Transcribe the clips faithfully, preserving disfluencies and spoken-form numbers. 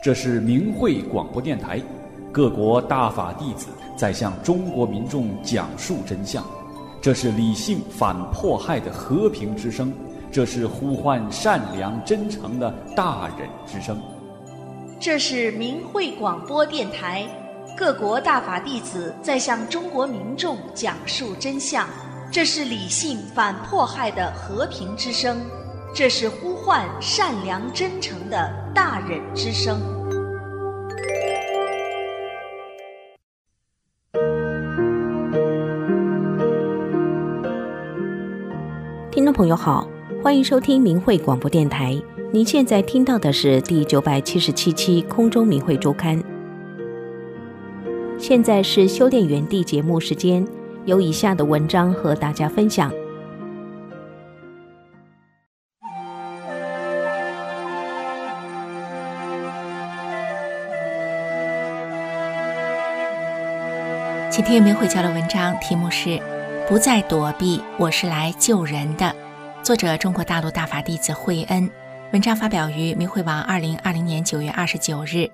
这是明慧广播电台，各国大法弟子在向中国民众讲述真相。这是理性反迫害的和平之声，这是呼唤善良真诚的大忍之声。 这是明慧广播电台，各国大法弟子在向中国民众讲述真相。这是理性反迫害的和平之声，这是呼唤善良真诚的大忍之声。 听众朋友好，欢迎收听明慧广播电台。您现在听到的是第九百七十七期空中明慧周刊。现在是修炼园地节目时间，有以下的文章和大家分享。 今天明慧教的文章题目是不再躲避，我是来救人的，作者中国大陆大法弟子慧恩，文章发表于明慧网二零二零年九月二十九日。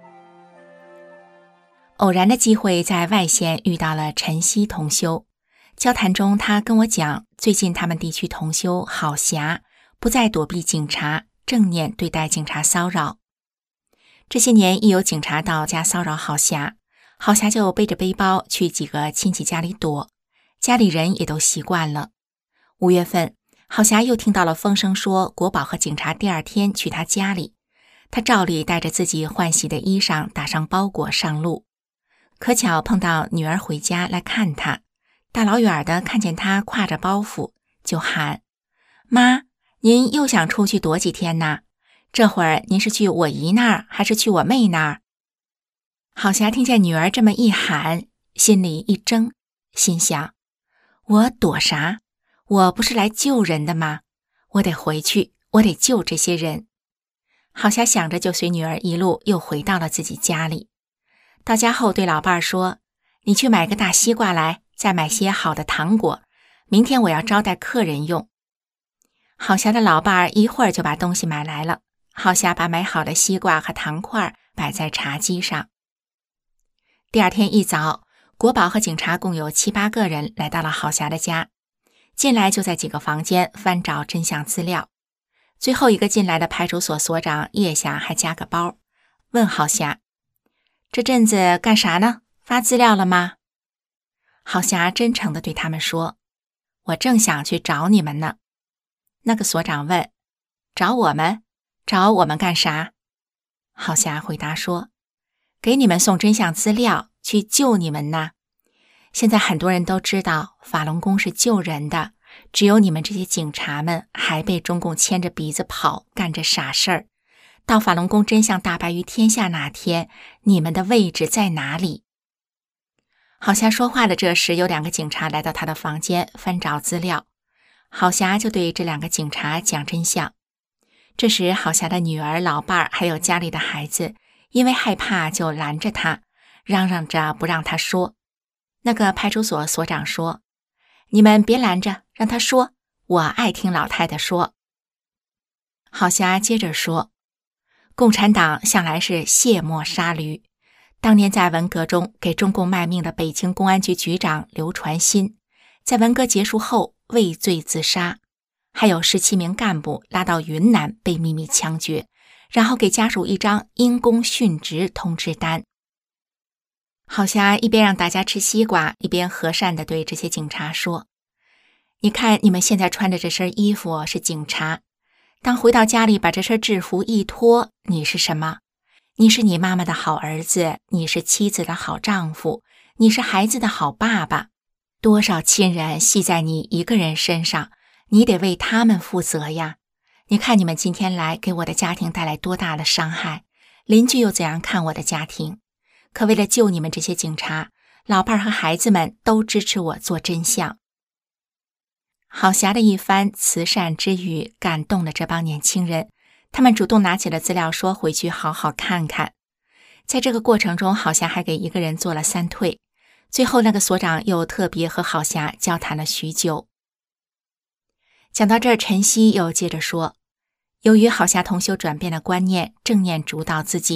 偶然的机会在外县遇到了陈曦同修，交谈中他跟我讲，最近他们地区同修郝霞不再躲避警察，正念对待警察骚扰。这些年一有警察到家骚扰郝霞，郝霞就背着背包去几个亲戚家里躲，家里人也都习惯了。五月份，郝霞又听到了风声说国保和警察第二天去他家里，他照例带着自己换洗的衣裳，打上包裹上路。可巧碰到女儿回家来看他，大老远的看见他挎着包袱，就喊：妈，您又想出去躲几天呢？这会儿您是去我姨那儿还是去我妹那儿？郝霞听见女儿这么一喊，心里一怔，心想：我躲啥？我不是来救人的吗？我得回去，我得救这些人。郝霞想着就随女儿一路又回到了自己家里。到家后对老伴儿说：你去买个大西瓜来，再买些好的糖果，明天我要招待客人用。郝霞的老伴儿一会儿就把东西买来了，郝霞把买好的西瓜和糖块摆在茶几上。第二天一早，国保和警察共有七八个人来到了郝霞的家，进来就在几个房间翻找真相资料。最后一个进来的派出所所长腋下还夹个包，问郝霞：这阵子干啥呢？发资料了吗？郝霞真诚地对他们说：我正想去找你们呢。那个所长问：找我们？找我们干啥？郝霞回答说：给你们送真相资料，去救你们呢。现在很多人都知道法轮功是救人的，只有你们这些警察们还被中共牵着鼻子跑，干着傻事儿。到法轮功真相大白于天下那天，你们的位置在哪里？郝霞说话的这时，有两个警察来到他的房间翻找资料，郝霞就对这两个警察讲真相。这时郝霞的女儿、老伴儿还有家里的孩子因为害怕就拦着他，嚷嚷着不让他说。那个派出所所长说：你们别拦着，让他说，我爱听老太太说。郝霞接着说：共产党向来是卸磨杀驴，当年在文革中给中共卖命的北京公安局局长刘传新，在文革结束后畏罪自杀，还有十七名干部拉到云南被秘密枪决，然后给家属一张因公殉职通知单。郝霞一边让大家吃西瓜，一边和善地对这些警察说：你看你们现在穿着这身衣服是警察，当回到家里把这身制服一脱，你是什么？你是你妈妈的好儿子，你是妻子的好丈夫，你是孩子的好爸爸。多少亲人系在你一个人身上，你得为他们负责呀。你看你们今天来给我的家庭带来多大的伤害，邻居又怎样看我的家庭？可为了救你们这些警察，老伴儿和孩子们都支持我做真相。郝霞的一番慈善之语感动了这帮年轻人，他们主动拿起了资料说回去好好看看。在这个过程中，郝霞还给一个人做了三退，最后那个所长又特别和郝霞交谈了许久。讲到这儿，陈曦又接着说，由于郝霞同修转变了观念，正念主导自己，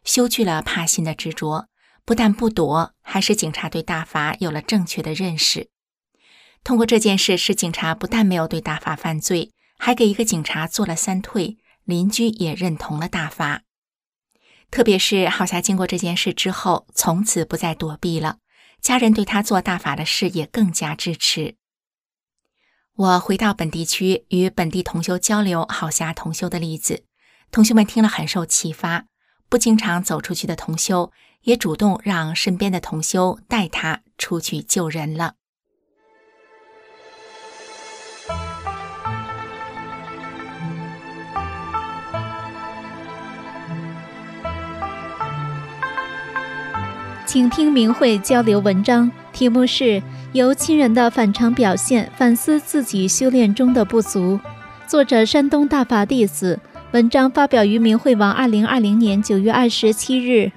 修具了怕心的执着，不但不夺，还使警察对大法有了正确的认识。通过这件事，使警察不但没有对大法犯罪，还给一个警察做了三退，邻居也认同了大法。特别是郝霞经过这件事之后，从此不再躲避了，家人对他做大法的事也更加支持。我回到本地区，与本地同修交流郝霞同修的例子，同修们听了很受启发，不经常走出去的同修也主动让身边的同修带他出去救人了。 请听明慧交流文章，题目是由亲人的反常表现反思自己修炼中的不足，作者山东大法弟子，文章发表于明慧网二零二零年九月二十七日。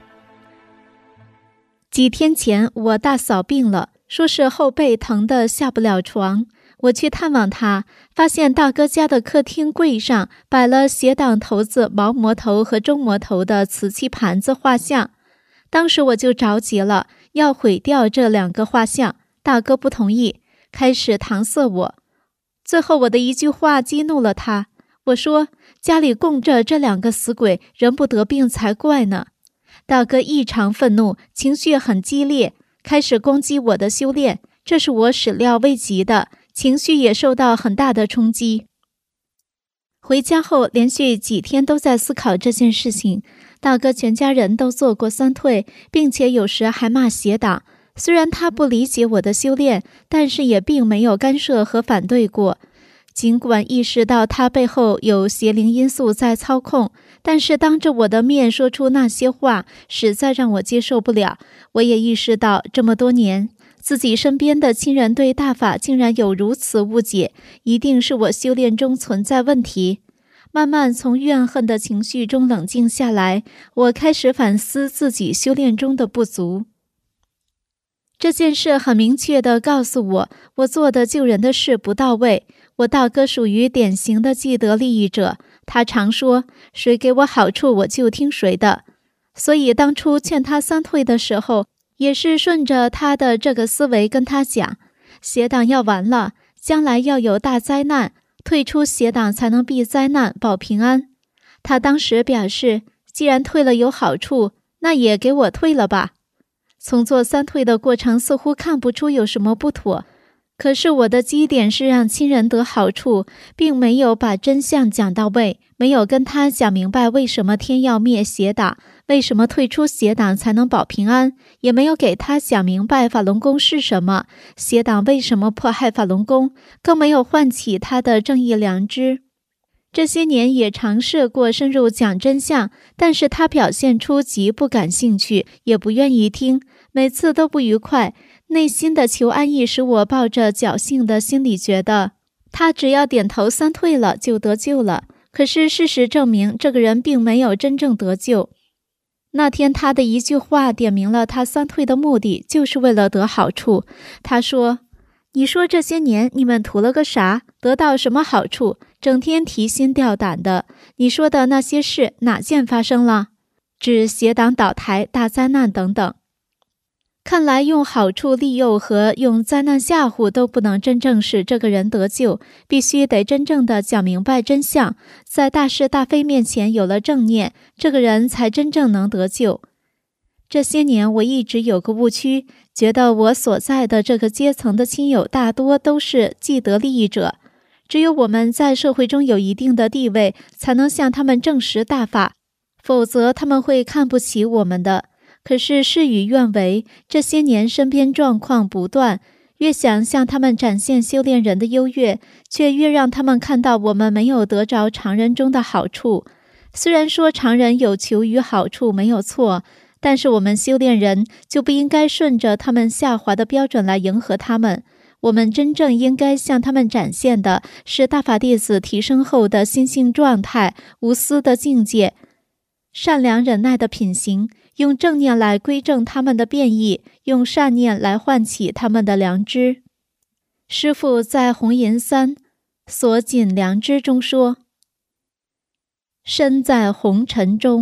几天前我大嫂病了，说是后背疼得下不了床，我去探望她，发现大哥家的客厅柜上摆了斜挡头子、毛魔头和中魔头的瓷器盘子画像。当时我就着急了，要毁掉这两个画像，大哥不同意，开始搪塞我。最后我的一句话激怒了他，我说家里供着这两个死鬼，人不得病才怪呢。大哥异常愤怒，情绪很激烈，开始攻击我的修炼，这是我始料未及的，情绪也受到很大的冲击。回家后连续几天都在思考这件事情，大哥全家人都做过三退，并且有时还骂邪党。虽然他不理解我的修炼，但是也并没有干涉和反对过。尽管意识到他背后有邪灵因素在操控，但是当着我的面说出那些话，实在让我接受不了。我也意识到这么多年，自己身边的亲人对大法竟然有如此误解，一定是我修炼中存在问题。慢慢从怨恨的情绪中冷静下来，我开始反思自己修炼中的不足。这件事很明确地告诉我，我做的救人的事不到位。我大哥属于典型的既得利益者，他常说谁给我好处我就听谁的，所以当初劝他三退的时候，也是顺着他的这个思维跟他讲，邪党要完了，将来要有大灾难，退出邪党才能避灾难保平安。他当时表示，既然退了有好处，那也给我退了吧。从做三退的过程似乎看不出有什么不妥，可是我的基点是让亲人得好处，并没有把真相讲到位，没有跟他讲明白为什么天要灭邪党，为什么退出邪党才能保平安，也没有给他讲明白法轮功是什么，邪党为什么迫害法轮功，更没有唤起他的正义良知。这些年也尝试过深入讲真相，但是他表现出极不感兴趣，也不愿意听，每次都不愉快。内心的求安逸使我抱着侥幸的心理，觉得他只要点头三退了就得救了。可是事实证明，这个人并没有真正得救。那天他的一句话点明了他三退的目的，就是为了得好处。他说，你说这些年你们图了个啥？得到什么好处？整天提心吊胆的，你说的那些事哪件发生了？指邪党倒台、大灾难等等。看来用好处利诱和用灾难吓唬都不能真正使这个人得救，必须得真正的讲明白真相，在大是大非面前有了正念，这个人才真正能得救。这些年我一直有个误区，觉得我所在的这个阶层的亲友大多都是既得利益者，只有我们在社会中有一定的地位，才能向他们证实大法，否则他们会看不起我们的。可是事与愿违，这些年身边状况不断，越想向他们展现修炼人的优越，却越让他们看到我们没有得着常人中的好处。虽然说常人有求于好处没有错，但是我们修炼人就不应该顺着他们下滑的标准来迎合他们。我们真正应该向他们展现的是大法弟子提升后的心性状态、无私的境界、善良忍耐的品行，用正念来归正他们的变异，用善念来唤起他们的良知。师父在红银三锁紧良知中说，身在红尘中，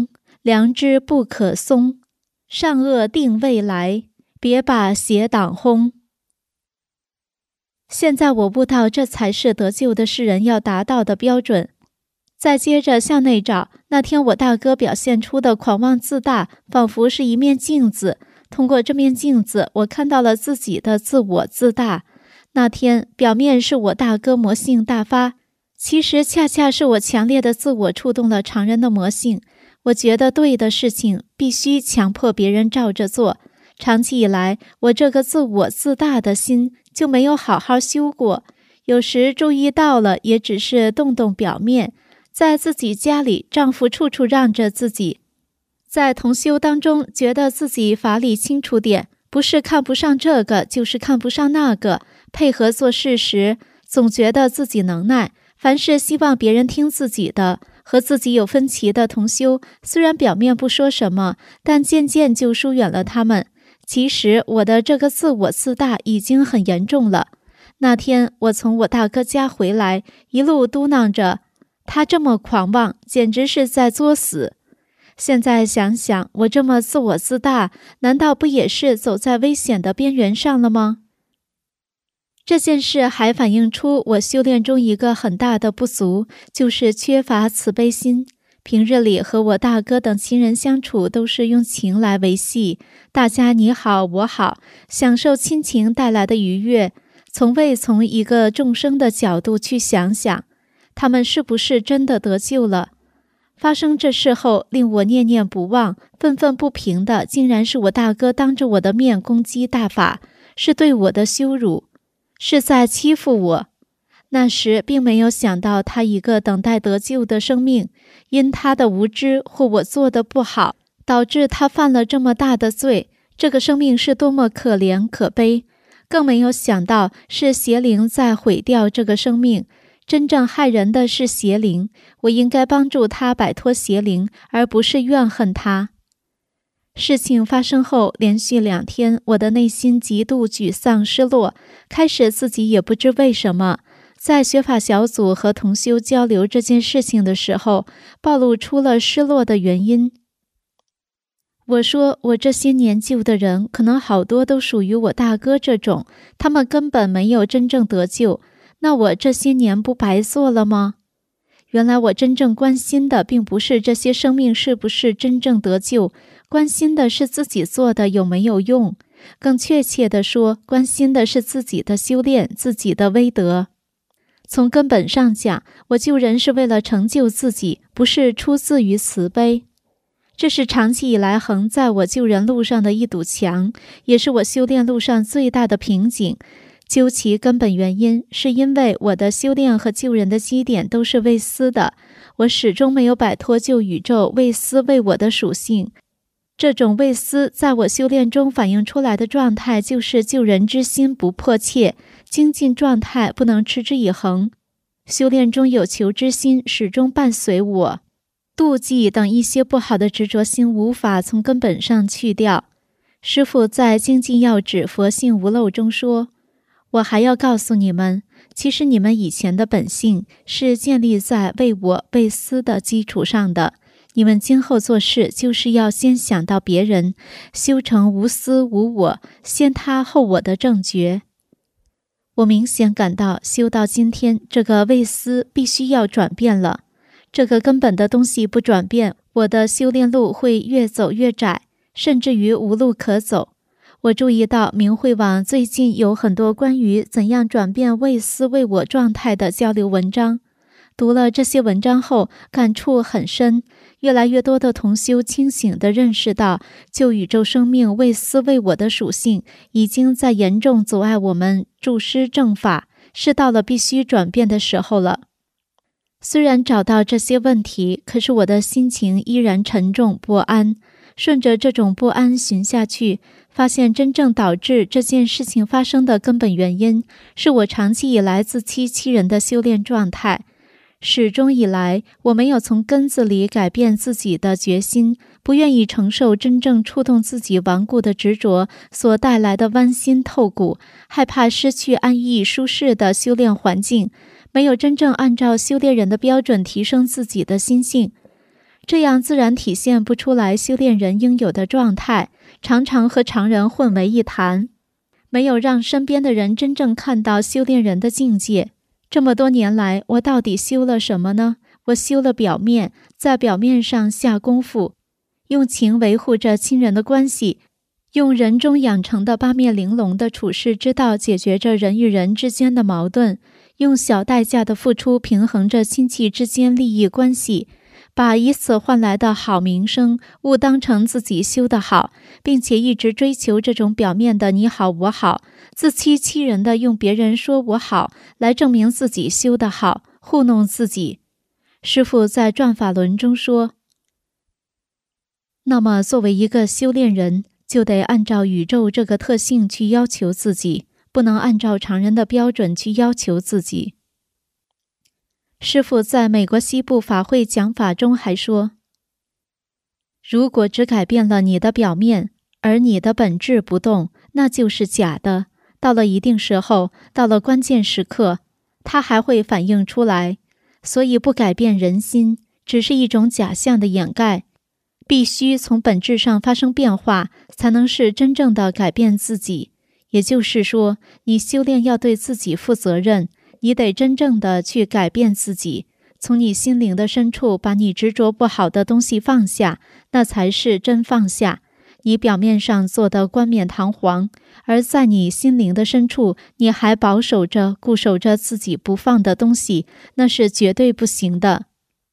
良知不可松，善恶定未来，别把邪党轰。现在我悟到，这才是得救的世人要达到的标准。再接着向内找，那天我大哥表现出的狂妄自大，仿佛是一面镜子。通过这面镜子，我看到了自己的自我自大。那天表面是我大哥魔性大发，其实恰恰是我强烈的自我触动了常人的魔性。我觉得对的事情必须强迫别人照着做。长期以来，我这个自我自大的心就没有好好修过，有时注意到了，也只是动动表面。在自己家里，丈夫处处让着自己；在同修当中，觉得自己法理清楚点，不是看不上这个，就是看不上那个。配合做事时，总觉得自己能耐，凡事希望别人听自己的。和自己有分歧的同修，虽然表面不说什么，但渐渐就疏远了他们。其实我的这个自我自大已经很严重了。那天我从我大哥家回来，一路嘟囔着，他这么狂妄，简直是在作死。现在想想，我这么自我自大，难道不也是走在危险的边缘上了吗？这件事还反映出我修炼中一个很大的不足，就是缺乏慈悲心。平日里和我大哥等亲人相处，都是用情来维系，大家你好我好，享受亲情带来的愉悦，从未从一个众生的角度去想想，他们是不是真的得救了。发生这事后，令我念念不忘、愤愤不平的，竟然是我大哥当着我的面攻击大法，是对我的羞辱，是在欺负我。那时并没有想到，他一个等待得救的生命，因他的无知或我做的不好，导致他犯了这么大的罪。这个生命是多么可怜可悲，更没有想到是邪灵在毁掉这个生命。真正害人的是邪灵，我应该帮助他摆脱邪灵，而不是怨恨他。事情发生后，连续两天，我的内心极度沮丧失落，开始自己也不知为什么。在学法小组和同修交流这件事情的时候，暴露出了失落的原因。我说，我这些年救的人，可能好多都属于我大哥这种，他们根本没有真正得救，那我这些年不白做了吗？原来我真正关心的并不是这些生命是不是真正得救，关心的是自己做的有没有用，更确切地说，关心的是自己的修炼，自己的威德。从根本上讲，我救人是为了成就自己，不是出自于慈悲。这是长期以来横在我救人路上的一堵墙，也是我修炼路上最大的瓶颈。究其根本原因，是因为我的修炼和救人的基点都是为私的，我始终没有摆脱救宇宙为私为我的属性。这种为私在我修炼中反映出来的状态，就是救人之心不迫切，精进状态不能持之以恒。修炼中有求之心始终伴随我，妒忌等一些不好的执着心无法从根本上去掉。师父在精进要旨佛性无漏中说，我还要告诉你们，其实你们以前的本性是建立在为我为私的基础上的，你们今后做事就是要先想到别人，修成无私无我，先他后我的正觉。我明显感到修到今天，这个为私必须要转变了。这个根本的东西不转变，我的修炼路会越走越窄，甚至于无路可走。我注意到明慧网最近有很多关于怎样转变为私为我状态的交流文章，读了这些文章后感触很深，越来越多的同修清醒地认识到，救宇宙生命为私为我的属性已经在严重阻碍我们注师正法，是到了必须转变的时候了。虽然找到这些问题，可是我的心情依然沉重不安。顺着这种不安寻下去，发现真正导致这件事情发生的根本原因，是我长期以来自欺欺人的修炼状态。始终以来，我没有从根子里改变自己的决心，不愿意承受真正触动自己顽固的执着所带来的剜心透骨，害怕失去安逸舒适的修炼环境，没有真正按照修炼人的标准提升自己的心性。 这样自然体现不出来修炼人应有的状态，常常和常人混为一谈，没有让身边的人真正看到修炼人的境界。这么多年来，我到底修了什么呢？我修了表面，在表面上下功夫，用情维护着亲人的关系，用人中养成的八面玲珑的处世之道解决着人与人之间的矛盾，用小代价的付出平衡着亲戚之间利益关系，把以此换来的好名声误当成自己修得好，并且一直追求这种表面的你好我好，自欺欺人的用别人说我好来证明自己修得好，糊弄自己。师父在转法轮中说，那么作为一个修炼人，就得按照宇宙这个特性去要求自己，不能按照常人的标准去要求自己。师父在美国西部法会讲法中还说，如果只改变了你的表面，而你的本质不动，那就是假的。到了一定时候，到了关键时刻，它还会反映出来。所以不改变人心，只是一种假象的掩盖。必须从本质上发生变化，才能是真正的改变自己。也就是说，你修炼要对自己负责任，你得真正的去改变自己，从你心灵的深处把你执着不好的东西放下，那才是真放下。你表面上做得冠冕堂皇，而在你心灵的深处，你还保守着、固守着自己不放的东西，那是绝对不行的。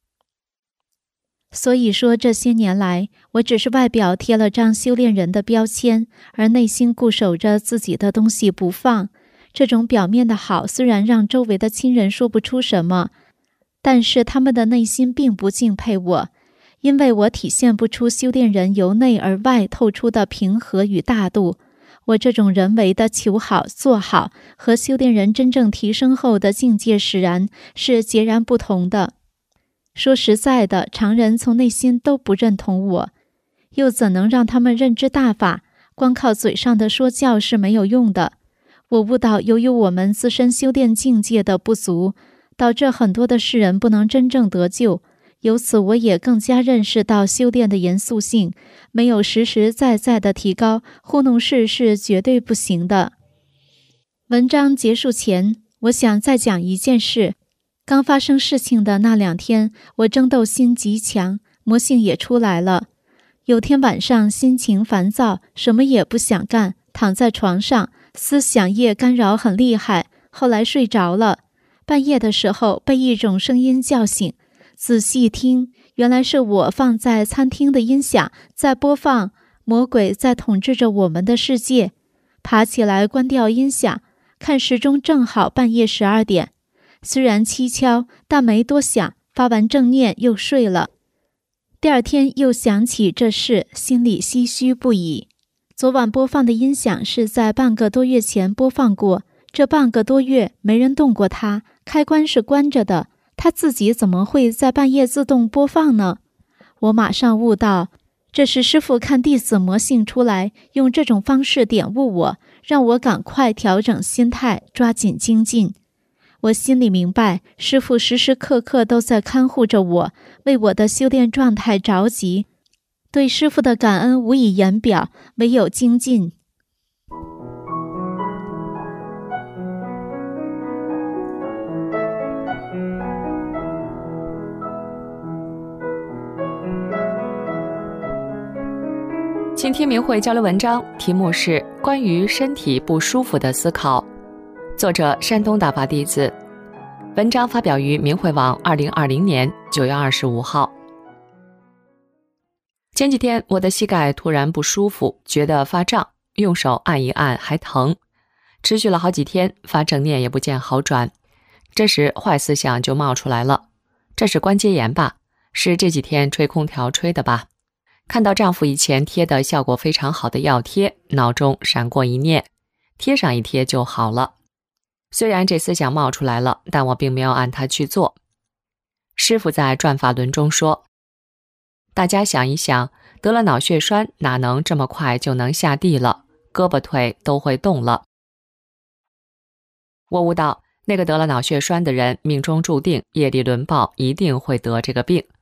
所以说，这些年来，我只是外表贴了张修炼人的标签，而内心固守着自己的东西不放。这种表面的好，虽然让周围的亲人说不出什么，但是他们的内心并不敬佩我，因为我体现不出修炼人由内而外透出的平和与大度。我这种人为的求好做好，和修炼人真正提升后的境界使然是截然不同的。说实在的，常人从内心都不认同我，又怎能让他们认知大法？光靠嘴上的说教是没有用的。我悟到，由于我们自身修炼境界的不足，导致很多的世人不能真正得救。由此我也更加认识到修炼的严肃性，没有实实在在的提高，糊弄事是绝对不行的。文章结束前，我想再讲一件事。刚发生事情的那两天，我争斗心极强，魔性也出来了。有天晚上心情烦躁，什么也不想干，躺在床上，思想业干扰很厉害，后来睡着了。半夜的时候被一种声音叫醒，仔细听，原来是我放在餐厅的音响在播放魔鬼在统治着我们的世界。爬起来关掉音响，看时钟正好半夜十二点。虽然蹊跷，但没多想，发完正念又睡了。第二天又想起这事，心里唏嘘不已。昨晚播放的音响是在半个多月前播放过，这半个多月没人动过它，开关是关着的，它自己怎么会在半夜自动播放呢？我马上悟到，这是师父看弟子魔性出来，用这种方式点悟我，让我赶快调整心态，抓紧精进。我心里明白，师父时时刻刻都在看护着我，为我的修炼状态着急，对师父的感恩无以言表，唯有精进。 请听明慧交流文章，题目是关于身体不舒服的思考，作者山东大法弟子，文章发表于明慧网二零二零年九月二十五号。前几天我的膝盖突然不舒服，觉得发胀，用手按一按还疼，持续了好几天，发正念也不见好转。这时坏思想就冒出来了，这是关节炎吧？是这几天吹空调吹的吧？看到丈夫以前贴的效果非常好的药贴，脑中闪过一念，贴上一贴就好了。虽然这思想冒出来了，但我并没有按它去做。师父在转法轮中说，大家想一想，得了脑血栓哪能这么快就能下地了，胳膊腿都会动了。我悟到，那个得了脑血栓的人命中注定业力轮报一定会得这个病。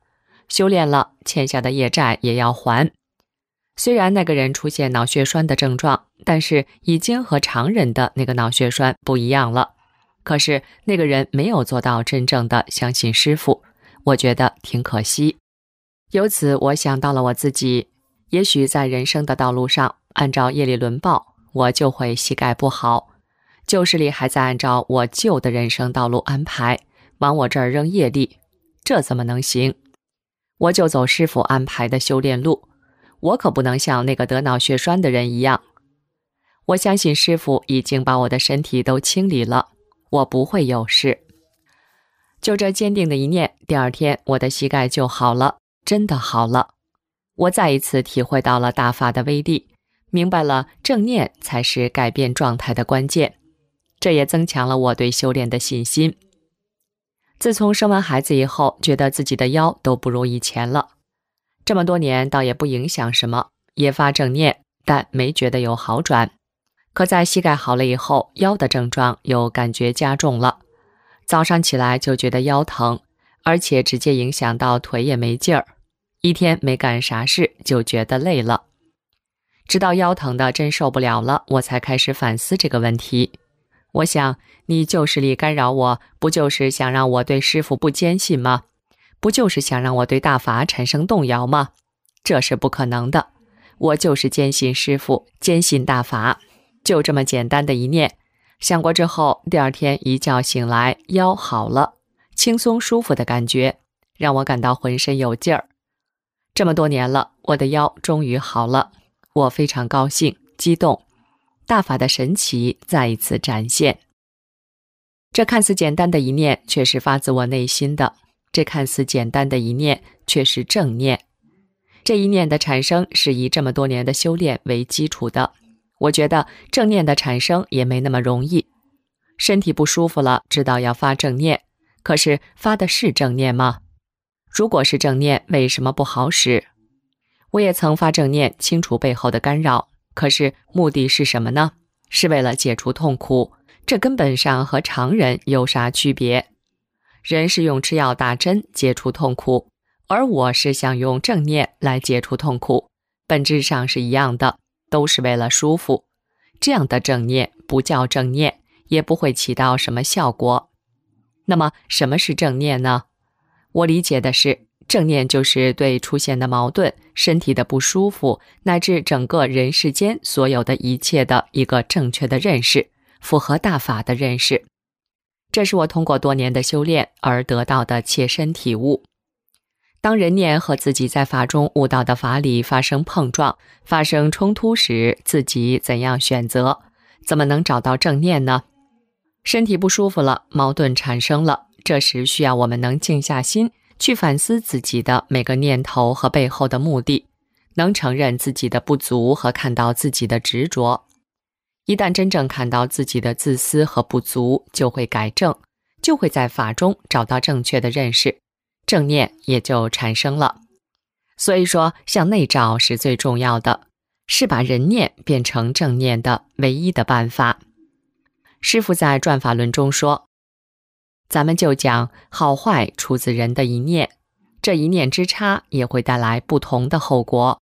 修炼了，欠下的业债也要还。虽然那个人出现脑血栓的症状，但是已经和常人的那个脑血栓不一样了。可是那个人没有做到真正的相信师父，我觉得挺可惜。由此我想到了我自己，也许在人生的道路上，按照业力轮报，我就会膝盖不好，旧势力还在按照我旧的人生道路安排，往我这儿扔业力，这怎么能行？我就走师父安排的修炼路，我可不能像那个得脑血栓的人一样。我相信师父已经把我的身体都清理了，我不会有事。就这坚定的一念，第二天我的膝盖就好了，真的好了。我再一次体会到了大法的威力，明白了正念才是改变状态的关键，这也增强了我对修炼的信心。自从生完孩子以后，觉得自己的腰都不如以前了。这么多年倒也不影响什么，也发正念，但没觉得有好转。可在膝盖好了以后，腰的症状又感觉加重了。早上起来就觉得腰疼，而且直接影响到腿也没劲儿。一天没干啥事就觉得累了。直到腰疼的真受不了了，我才开始反思这个问题。我想，你旧势力干扰我，不就是想让我对师父不坚信吗？不就是想让我对大法产生动摇吗？这是不可能的。我就是坚信师父，坚信大法，就这么简单的一念。想过之后，第二天一觉醒来，腰好了，轻松舒服的感觉，让我感到浑身有劲儿。这么多年了，我的腰终于好了，我非常高兴、激动。大法的神奇再一次展现。这看似简单的一念，却是发自我内心的；这看似简单的一念，却是正念。这一念的产生是以这么多年的修炼为基础的。我觉得正念的产生也没那么容易。身体不舒服了，知道要发正念，可是发的是正念吗？如果是正念，为什么不好使？我也曾发正念，清除背后的干扰，可是目的是什么呢？是为了解除痛苦，这根本上和常人有啥区别？人是用吃药打针解除痛苦，而我是想用正念来解除痛苦，本质上是一样的，都是为了舒服。这样的正念不叫正念，也不会起到什么效果。那么什么是正念呢？我理解的是，正念就是对出现的矛盾、身体的不舒服，乃至整个人世间所有的一切的一个正确的认识，符合大法的认识。这是我通过多年的修炼而得到的切身体悟。当人念和自己在法中悟到的法理发生碰撞、发生冲突时，自己怎样选择？怎么能找到正念呢？身体不舒服了，矛盾产生了，这时需要我们能静下心，去反思自己的每个念头和背后的目的，能承认自己的不足和看到自己的执着。一旦真正看到自己的自私和不足，就会改正，就会在法中找到正确的认识，正念也就产生了。所以说，向内照是最重要的，是把人念变成正念的唯一的办法。师父在转法轮中说，咱们就讲好坏出自人的一念，这一念之差也会带来不同的后果。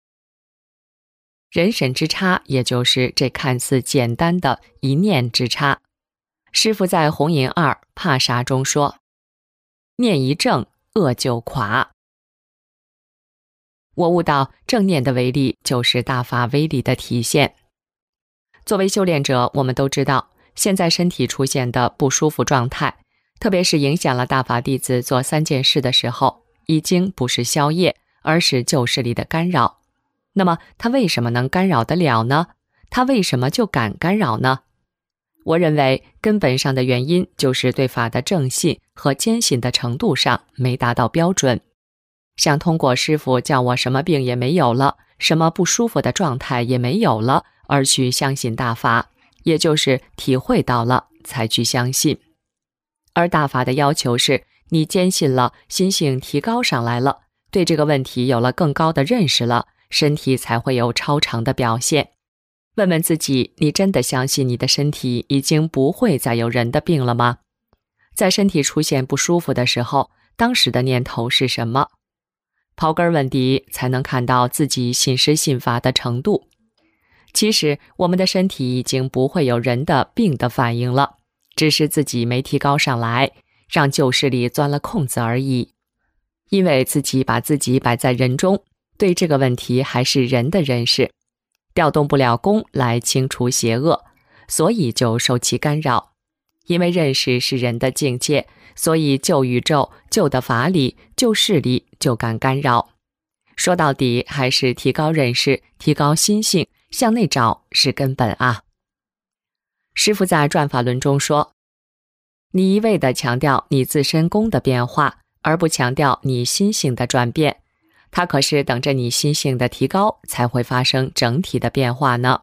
人神之差，也就是这看似简单的一念之差。师父在红银二帕沙中说，念一正，恶就垮。我悟到正念的威力就是大法威力的体现。作为修炼者，我们都知道现在身体出现的不舒服状态，特别是影响了大法弟子做三件事的时候，已经不是消业，而是旧势力的干扰。那么他为什么能干扰得了呢？他为什么就敢干扰呢？我认为根本上的原因就是对法的正信和坚信的程度上没达到标准。想通过师父叫我什么病也没有了，什么不舒服的状态也没有了，而去相信大法，也就是体会到了才去相信。而大法的要求是，你坚信了，心性提高上来了，对这个问题有了更高的认识了，身体才会有超常的表现。问问自己，你真的相信你的身体已经不会再有人的病了吗？在身体出现不舒服的时候，当时的念头是什么？ 刨根问底，才能看到自己信师信法的程度。其实我们的身体已经不会有人的病的反应了，只是自己没提高上来，让旧势力钻了空子而已。因为自己把自己摆在人中，对这个问题还是人的认识，调动不了功来清除邪恶，所以就受其干扰。因为认识是人的境界，所以旧宇宙、旧的法理、旧势力就敢干扰。说到底还是提高认识，提高心性，向内找是根本啊。师父在转法轮中说，你一味地强调你自身功的变化，而不强调你心性的转变，它可是等着你心性的提高才会发生整体的变化呢。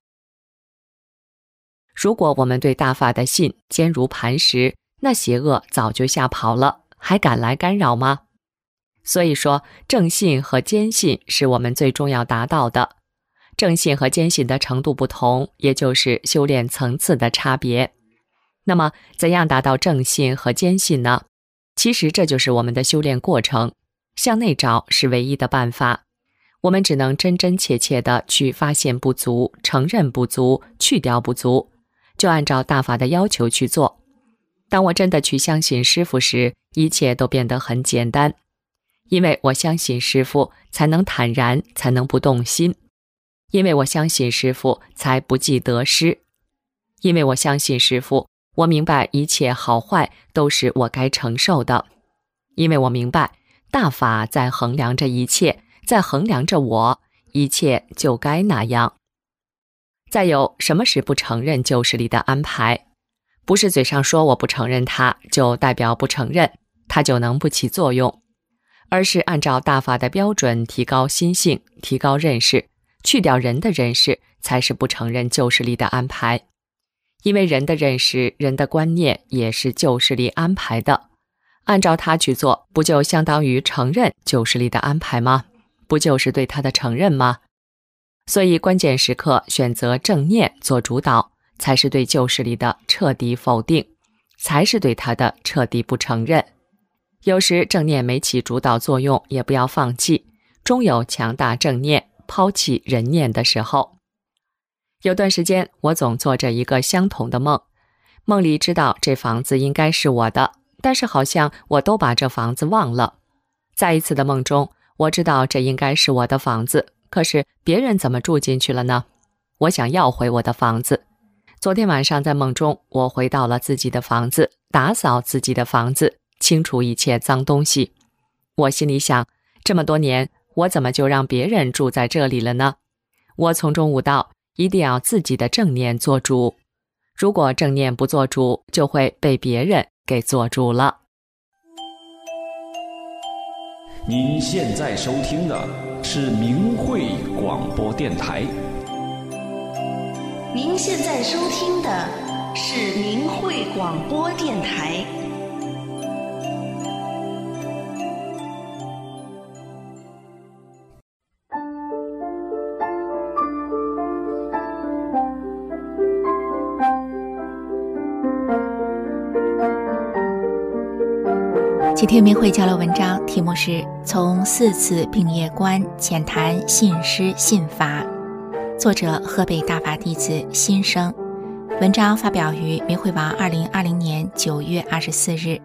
如果我们对大法的信坚如磐石，那邪恶早就吓跑了，还敢来干扰吗？所以说，正信和坚信是我们最重要达到的。正信和坚信的程度不同，也就是修炼层次的差别。那么，怎样达到正信和坚信呢？其实这就是我们的修炼过程，向内找是唯一的办法。我们只能真真切切地去发现不足，承认不足，去掉不足，就按照大法的要求去做。当我真的去相信师父时，一切都变得很简单。因为我相信师父，才能坦然，才能不动心。因为我相信师父，才不计得失。因为我相信师父，我明白一切好坏都是我该承受的。因为我明白大法在衡量着一切，在衡量着我，一切就该那样。再有，什么是不承认旧势力的安排？不是嘴上说我不承认它，就代表不承认，它就能不起作用，而是按照大法的标准提高心性，提高认识，去掉人的认识，才是不承认旧势力的安排。因为人的认识，人的观念也是旧势力安排的，按照它去做，不就相当于承认旧势力的安排吗？不就是对它的承认吗？所以关键时刻选择正念做主导，才是对旧势力的彻底否定，才是对它的彻底不承认。有时正念没起主导作用，也不要放弃，终有强大正念抛弃人念的时候。有段时间我总做着一个相同的梦，梦里知道这房子应该是我的，但是好像我都把这房子忘了。在一次的梦中，我知道这应该是我的房子，可是别人怎么住进去了呢？我想要回我的房子。昨天晚上在梦中，我回到了自己的房子，打扫自己的房子，清除一切脏东西。我心里想，这么多年，我怎么就让别人住在这里了呢？我从中悟到，一定要自己的正念做主。如果正念不做主，就会被别人给做主了。 您现在收听的是明慧广播电台。 您现在收听的是明慧广播电台。 今天明慧交流文章题目是从四次并业观浅谈信师信法，作者河北大法弟子新生，文章发表于明慧网二零二零年九月二十四日。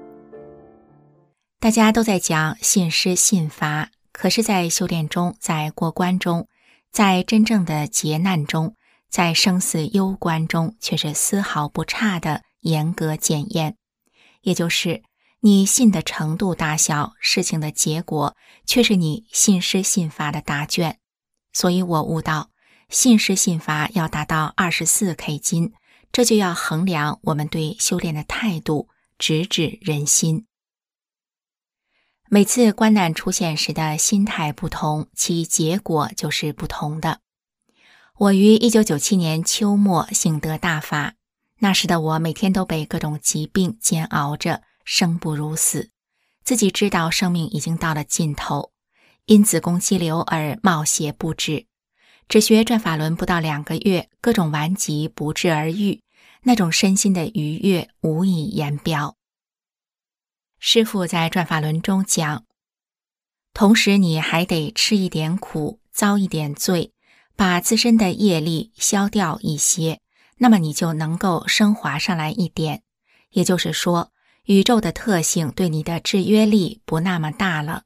大家都在讲信师信法，可是在修炼中，在过关中，在真正的劫难中，在生死攸关中，却是丝毫不差的严格检验。也就是你信的程度大小，事情的结果却是你信师信法的答卷。所以我悟到，信师信法要达到二十四 K 金，这就要衡量我们对修炼的态度，直指人心。每次关难出现时的心态不同，其结果就是不同的。我于一九九七年秋末幸得大法，那时的我每天都被各种疾病煎熬着，生不如死，自己知道生命已经到了尽头，因子宫肌瘤而冒血不止。只学转法轮不到两个月，各种顽疾不治而愈，那种身心的愉悦无以言表。师父在转法轮中讲， 同时你还得吃一点苦，遭一点罪，把自身的业力消掉一些，那么你就能够升华上来一点。也就是说，宇宙的特性对你的制约力不那么大了。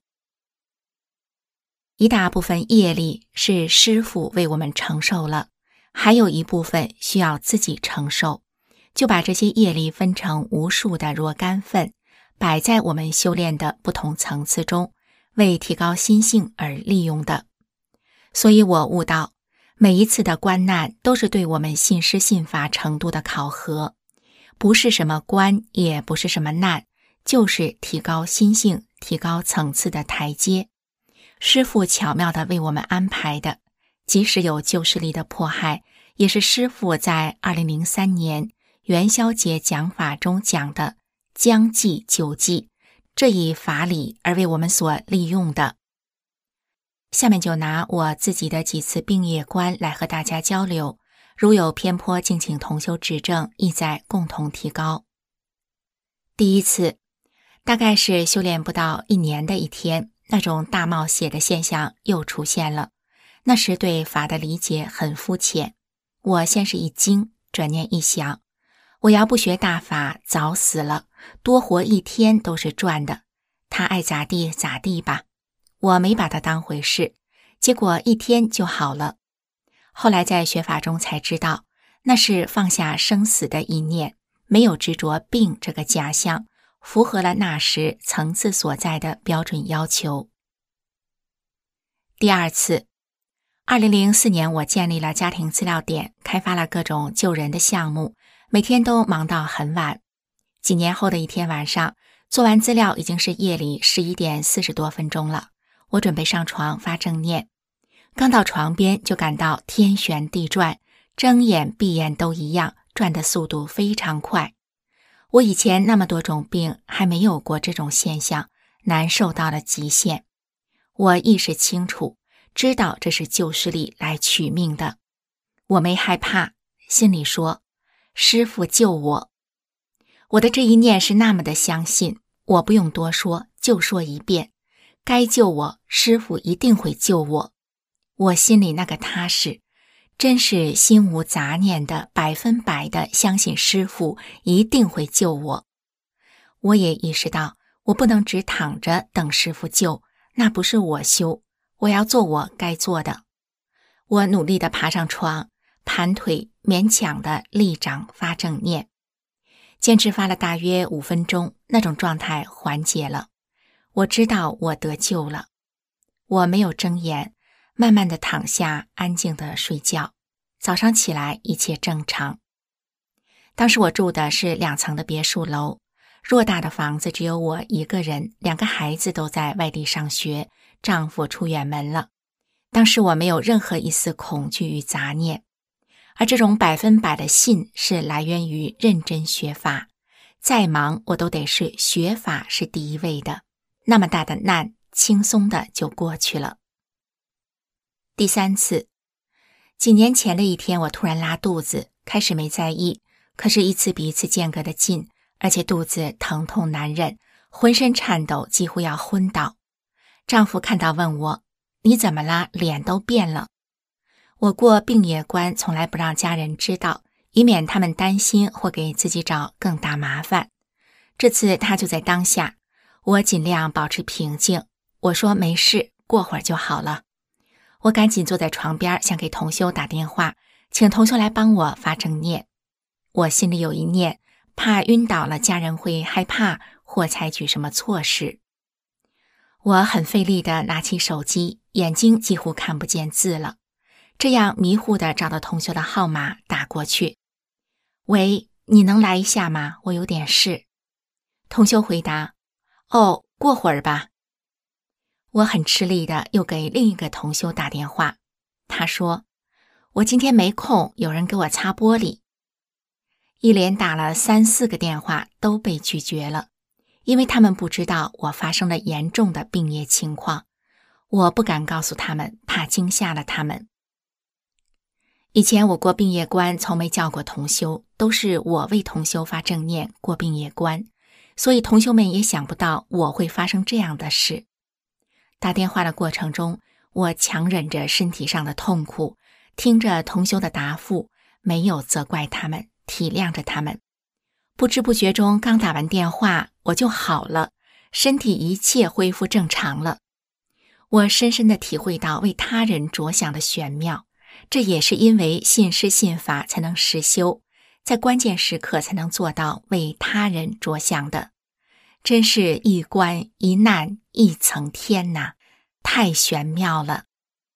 一大部分业力是师父为我们承受了，还有一部分需要自己承受，就把这些业力分成无数的若干份，摆在我们修炼的不同层次中，为提高心性而利用的。所以我悟到，每一次的关难都是对我们信师信法程度的考核，不是什么关，也不是什么难，就是提高心性、提高层次的台阶。师父巧妙地为我们安排的，即使有旧势力的迫害，也是师父在二零零三年元宵节讲法中讲的将计就计这一法理而为我们所利用的。下面就拿我自己的几次病业观来和大家交流，如有偏颇，敬请同修指正，意在共同提高。第一次，大概是修炼不到一年的一天，那种大冒险的现象又出现了。那时对法的理解很肤浅，我先是一惊，转念一想，我要不学大法早死了，多活一天都是赚的，他爱咋地咋地吧。我没把它当回事，结果一天就好了。后来在学法中才知道，那是放下生死的一念，没有执着病这个假象，符合了那时层次所在的标准要求。第二次，二零零四年我建立了家庭资料点，开发了各种救人的项目，每天都忙到很晚。几年后的一天晚上，做完资料已经是夜里十一点四十多分钟了，我准备上床发正念，刚到床边就感到天旋地转，睁眼闭眼都一样，转的速度非常快。我以前那么多种病还没有过这种现象，难受到了极限。我意识清楚，知道这是旧势力来取命的。我没害怕，心里说，师父救我。我的这一念是那么的相信，我不用多说，就说一遍，该救我，师父一定会救我。我心里那个踏实，真是心无杂念的，百分百的相信师父一定会救我。我也意识到，我不能只躺着等师父救，那不是我修，我要做我该做的。我努力地爬上床，盘腿勉强地立掌发正念，坚持发了大约五分钟，那种状态缓解了。我知道我得救了。我没有睁眼，慢慢地躺下，安静地睡觉。早上起来一切正常。当时我住的是两层的别墅楼，偌大的房子只有我一个人，两个孩子都在外地上学，丈夫出远门了。当时我没有任何一丝恐惧与杂念，而这种百分百的信是来源于认真学法，再忙我都得是学法是第一位的，那么大的难轻松的就过去了。第三次，几年前的一天，我突然拉肚子，开始没在意，可是一次比一次间隔的近，而且肚子疼痛难忍，浑身颤抖，几乎要昏倒。丈夫看到问我，你怎么啦？脸都变了。我过病业关从来不让家人知道，以免他们担心或给自己找更大麻烦。这次他就在当下，我尽量保持平静，我说没事，过会儿就好了。我赶紧坐在床边，想给同修打电话，请同修来帮我发正念。我心里有一念，怕晕倒了家人会害怕或采取什么措施。我很费力地拿起手机，眼睛几乎看不见字了，这样迷糊地找到同修的号码打过去。喂，你能来一下吗？我有点事。同修回答，哦，过会儿吧。我很吃力的又给另一个同修打电话，他说，我今天没空，有人给我擦玻璃。一连打了三四个电话都被拒绝了，因为他们不知道我发生了严重的病业情况，我不敢告诉他们，怕惊吓了他们。以前我过病业关从没叫过同修，都是我为同修发正念过病业关，所以同修们也想不到我会发生这样的事。 打电话的过程中，我强忍着身体上的痛苦，听着同修的答复，没有责怪他们，体谅着他们。不知不觉中，刚打完电话，我就好了，身体一切恢复正常了。我深深地体会到为他人着想的玄妙，这也是因为信师信法才能实修，在关键时刻才能做到为他人着想的。真是一关一难一层天呐，太玄妙了。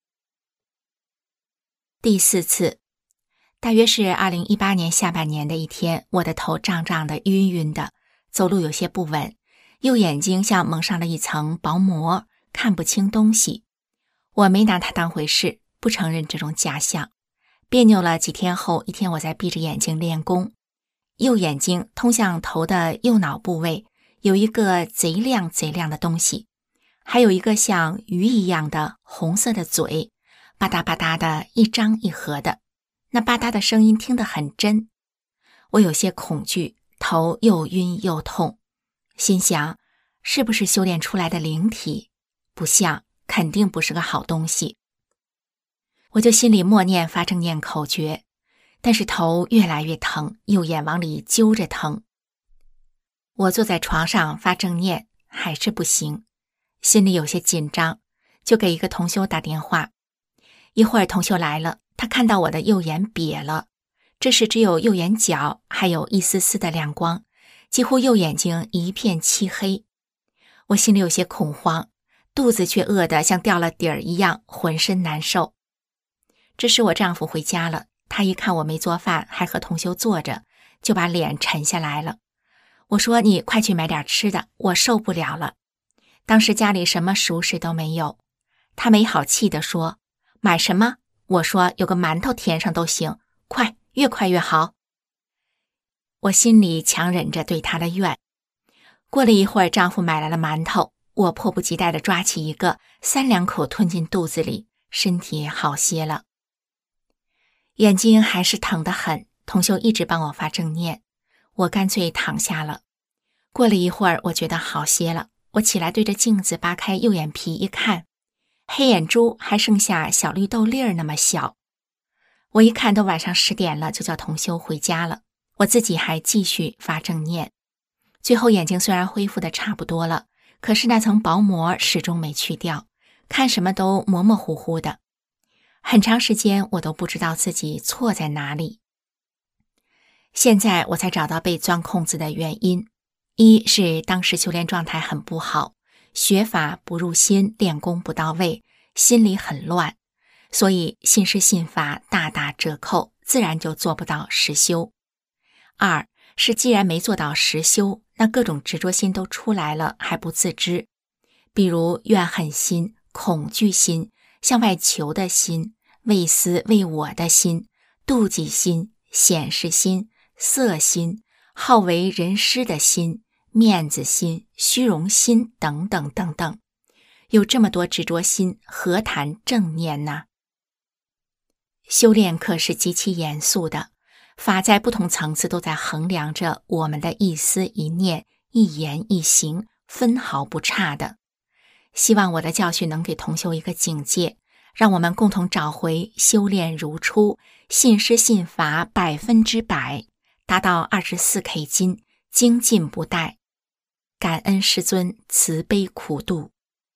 第四次，大约是二零一八年下半年的一天，我的头胀胀的晕晕的，走路有些不稳，右眼睛像蒙上了一层薄膜，看不清东西。我没拿它当回事，不承认这种假象。别扭了几天后，一天我在闭着眼睛练功，右眼睛通向头的右脑部位有一个贼亮贼亮的东西，还有一个像鱼一样的红色的嘴，吧嗒吧嗒的一张一合的，那吧嗒的声音听得很真。我有些恐惧，头又晕又痛，心想是不是修炼出来的灵体？不像，肯定不是个好东西。我就心里默念发正念口诀，但是头越来越疼，右眼往里揪着疼。我坐在床上发正念，还是不行，心里有些紧张，就给一个同修打电话。一会儿同修来了，他看到我的右眼瘪了，这时只有右眼角还有一丝丝的亮光，几乎右眼睛一片漆黑。我心里有些恐慌，肚子却饿得像掉了底儿一样，浑身难受。这时我丈夫回家了，他一看我没做饭，还和同修坐着，就把脸沉下来了。我说你快去买点吃的，我受不了了。当时家里什么熟食都没有。他没好气地说，买什么？我说有个馒头填上都行，快，越快越好。我心里强忍着对他的怨。过了一会儿，丈夫买来了馒头，我迫不及待地抓起一个，三两口吞进肚子里，身体好些了。眼睛还是疼得很，同修一直帮我发正念，我干脆躺下了。过了一会儿，我觉得好些了，我起来对着镜子扒开右眼皮一看，黑眼珠还剩下小绿豆粒儿那么小。我一看都晚上十点了，就叫同修回家了，我自己还继续发正念。最后眼睛虽然恢复的差不多了，可是那层薄膜始终没去掉，看什么都模模糊糊的。很长时间我都不知道自己错在哪里。现在我才找到被钻空子的原因，一是当时修炼状态很不好，学法不入心，练功不到位，心里很乱，所以信师信法大打折扣，自然就做不到实修。二是既然没做到实修，那各种执着心都出来了还不自知，比如怨恨心、恐惧心、向外求的心、为私为我的心、妒忌心、显示心、色心、好为人师的心、面子心、虚荣心等等等等，有这么多执着心，何谈正念呢？修炼课是极其严肃的，法在不同层次都在衡量着我们的一思一念、一言一行，分毫不差的。希望我的教训能给同修一个警戒，让我们共同找回修炼如初、信师信法百分之百，达到二十四 K 金，精进不怠。感恩师尊慈悲苦度。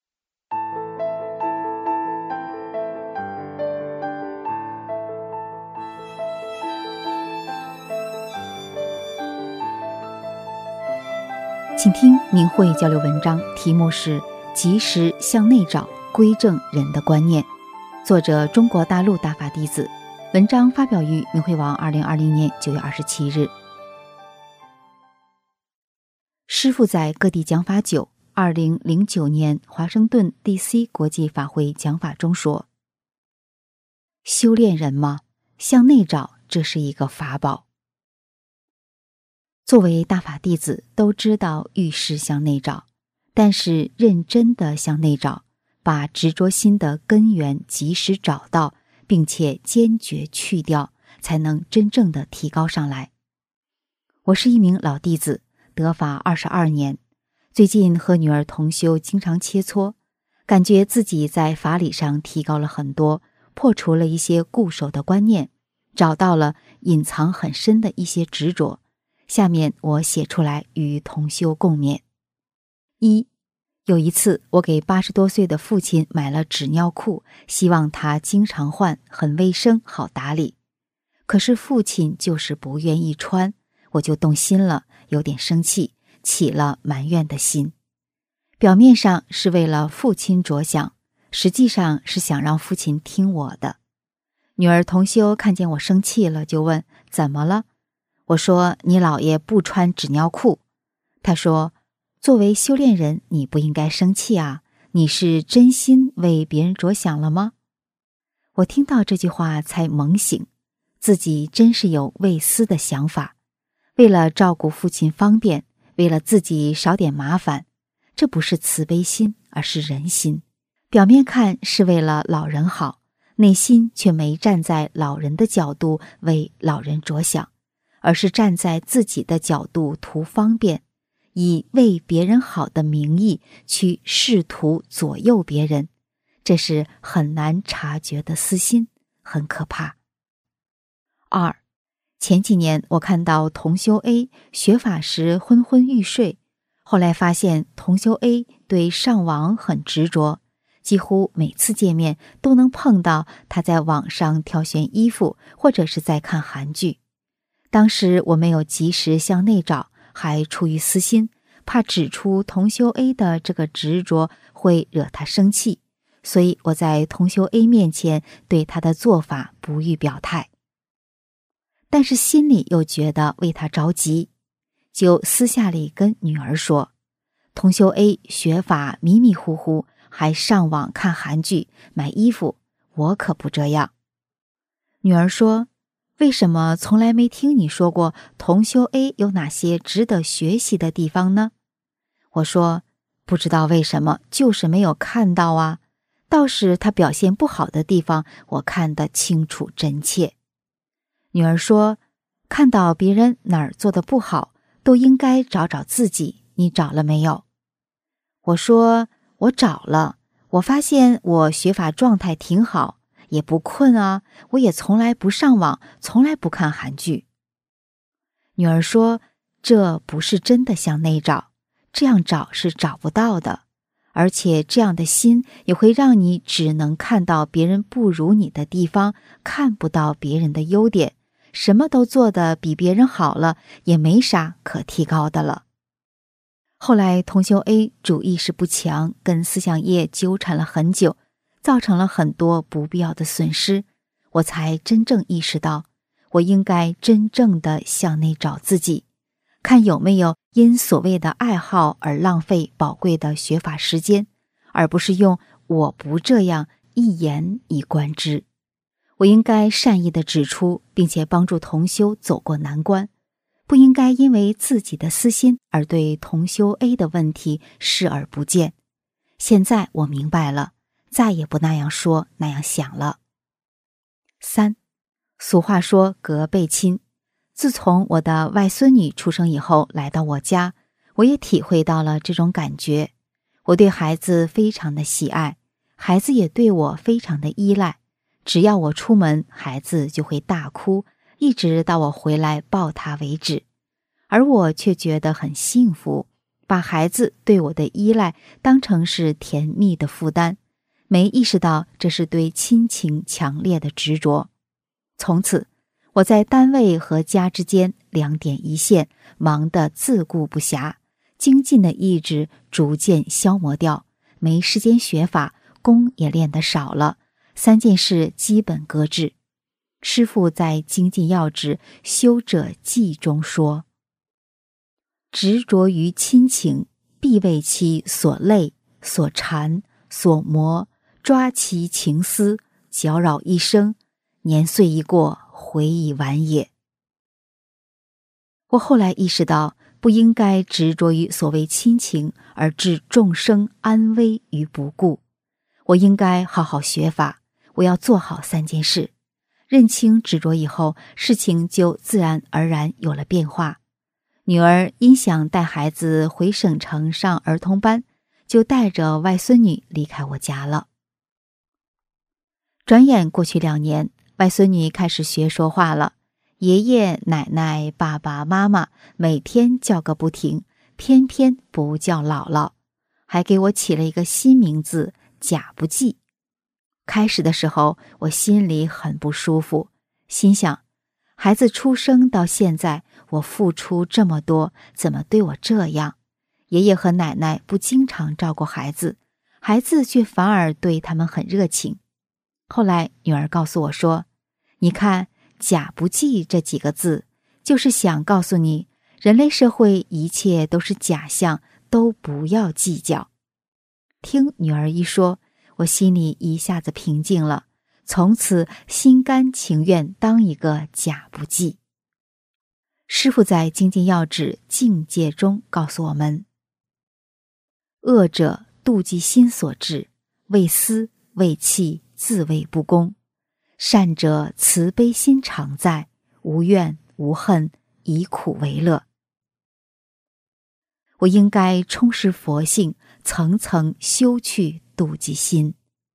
请听明慧交流文章，题目是及时向内找，归正人的观念，作者中国大陆大法弟子，文章发表于明慧网二零二零年九月二十七日。师父在各地讲法久，二零零九年华盛顿 D C 国际法会讲法中说，修炼人嘛，向内找，这是一个法宝。作为大法弟子，都知道遇事向内找，但是认真的向内找，把执着心的根源及时找到，并且坚决去掉，才能真正的提高上来。我是一名老弟子，得法二十二年，最近和女儿同修经常切磋， 感觉自己在法理上提高了很多，破除了一些固守的观念，找到了隐藏很深的一些执着。下面我写出来与同修共勉。一，有一次我给八十多岁的父亲买了纸尿裤，希望他经常换，很卫生，好打理。可是父亲就是不愿意穿，我就动心了，有点生气，起了埋怨的心。表面上是为了父亲着想，实际上是想让父亲听我的。女儿同修看见我生气了，就问怎么了。我说你姥爷不穿纸尿裤。她说作为修炼人，你不应该生气啊，你是真心为别人着想了吗？我听到这句话才猛醒，自己真是有为私的想法，为了照顾父亲方便，为了自己少点麻烦，这不是慈悲心，而是人心。表面看是为了老人好，内心却没站在老人的角度为老人着想，而是站在自己的角度图方便，以为别人好的名义去试图左右别人，这是很难察觉的私心，很可怕。二，前几年我看到同修 A 学法时昏昏欲睡，后来发现同修 A 对上网很执着，几乎每次见面都能碰到他在网上挑选衣服，或者是在看韩剧。当时我没有及时向内找，还出于私心，怕指出同修 A 的这个执着会惹他生气，所以我在同修 A 面前对他的做法不予表态。但是心里又觉得为他着急，就私下里跟女儿说，同修 A 学法迷迷糊糊，还上网看韩剧买衣服，我可不这样。女儿说，为什么从来没听你说过同修 A 有哪些值得学习的地方呢？我说，不知道为什么，就是没有看到啊，倒是他表现不好的地方我看得清楚真切。女儿说，看到别人哪儿做得不好，都应该找找自己，你找了没有？我说，我找了，我发现我学法状态挺好，也不困啊，我也从来不上网，从来不看韩剧。女儿说，这不是真的向内找，这样找是找不到的，而且这样的心也会让你只能看到别人不如你的地方，看不到别人的优点，什么都做得比别人好了，也没啥可提高的了。后来同修 A 主意识不强，跟思想业纠缠了很久，造成了很多不必要的损失，我才真正意识到，我应该真正的向内找自己，看有没有因所谓的爱好而浪费宝贵的学法时间，而不是用我不这样一言以观之。我应该善意地指出，并且帮助同修走过难关，不应该因为自己的私心而对同修 A 的问题视而不见。现在我明白了，再也不那样说那样想了。三，俗话说隔辈亲，自从我的外孙女出生以后来到我家，我也体会到了这种感觉。我对孩子非常的喜爱，孩子也对我非常的依赖，只要我出门，孩子就会大哭，一直到我回来抱他为止。而我却觉得很幸福，把孩子对我的依赖当成是甜蜜的负担，没意识到这是对亲情强烈的执着。从此，我在单位和家之间两点一线，忙得自顾不暇，精进的意志逐渐消磨掉，没时间学法，功也练得少了，三件事基本搁置。师父在《精进要旨修者记》中说，执着于亲情，必为其所累、所缠、所磨，抓其情思，搅扰一生，年岁一过，悔已晚也。我后来意识到，不应该执着于所谓亲情，而置众生安危于不顾。我应该好好学法，我要做好三件事。认清执着以后，事情就自然而然有了变化。女儿因想带孩子回省城上儿童班， 就带着外孙女离开我家了。转眼过去两年，外孙女开始学说话了，爷爷奶奶爸爸妈妈每天叫个不停，偏偏不叫姥姥，还给我起了一个新名字贾不济。开始的时候我心里很不舒服，心想孩子出生到现在，我付出这么多，怎么对我这样？爷爷和奶奶不经常照顾孩子，孩子却反而对他们很热情。后来女儿告诉我说，你看贾不济这几个字，就是想告诉你，人类社会一切都是假象，都不要计较。听女儿一说，我心里一下子平静了，从此心甘情愿当一个贾不济。师父在精进要旨境界中告诉我们，恶者妒忌心所致，为私为气，自谓不公；善者慈悲心常在，无怨无恨，以苦为乐。我应该充实佛性，层层修去妒忌心。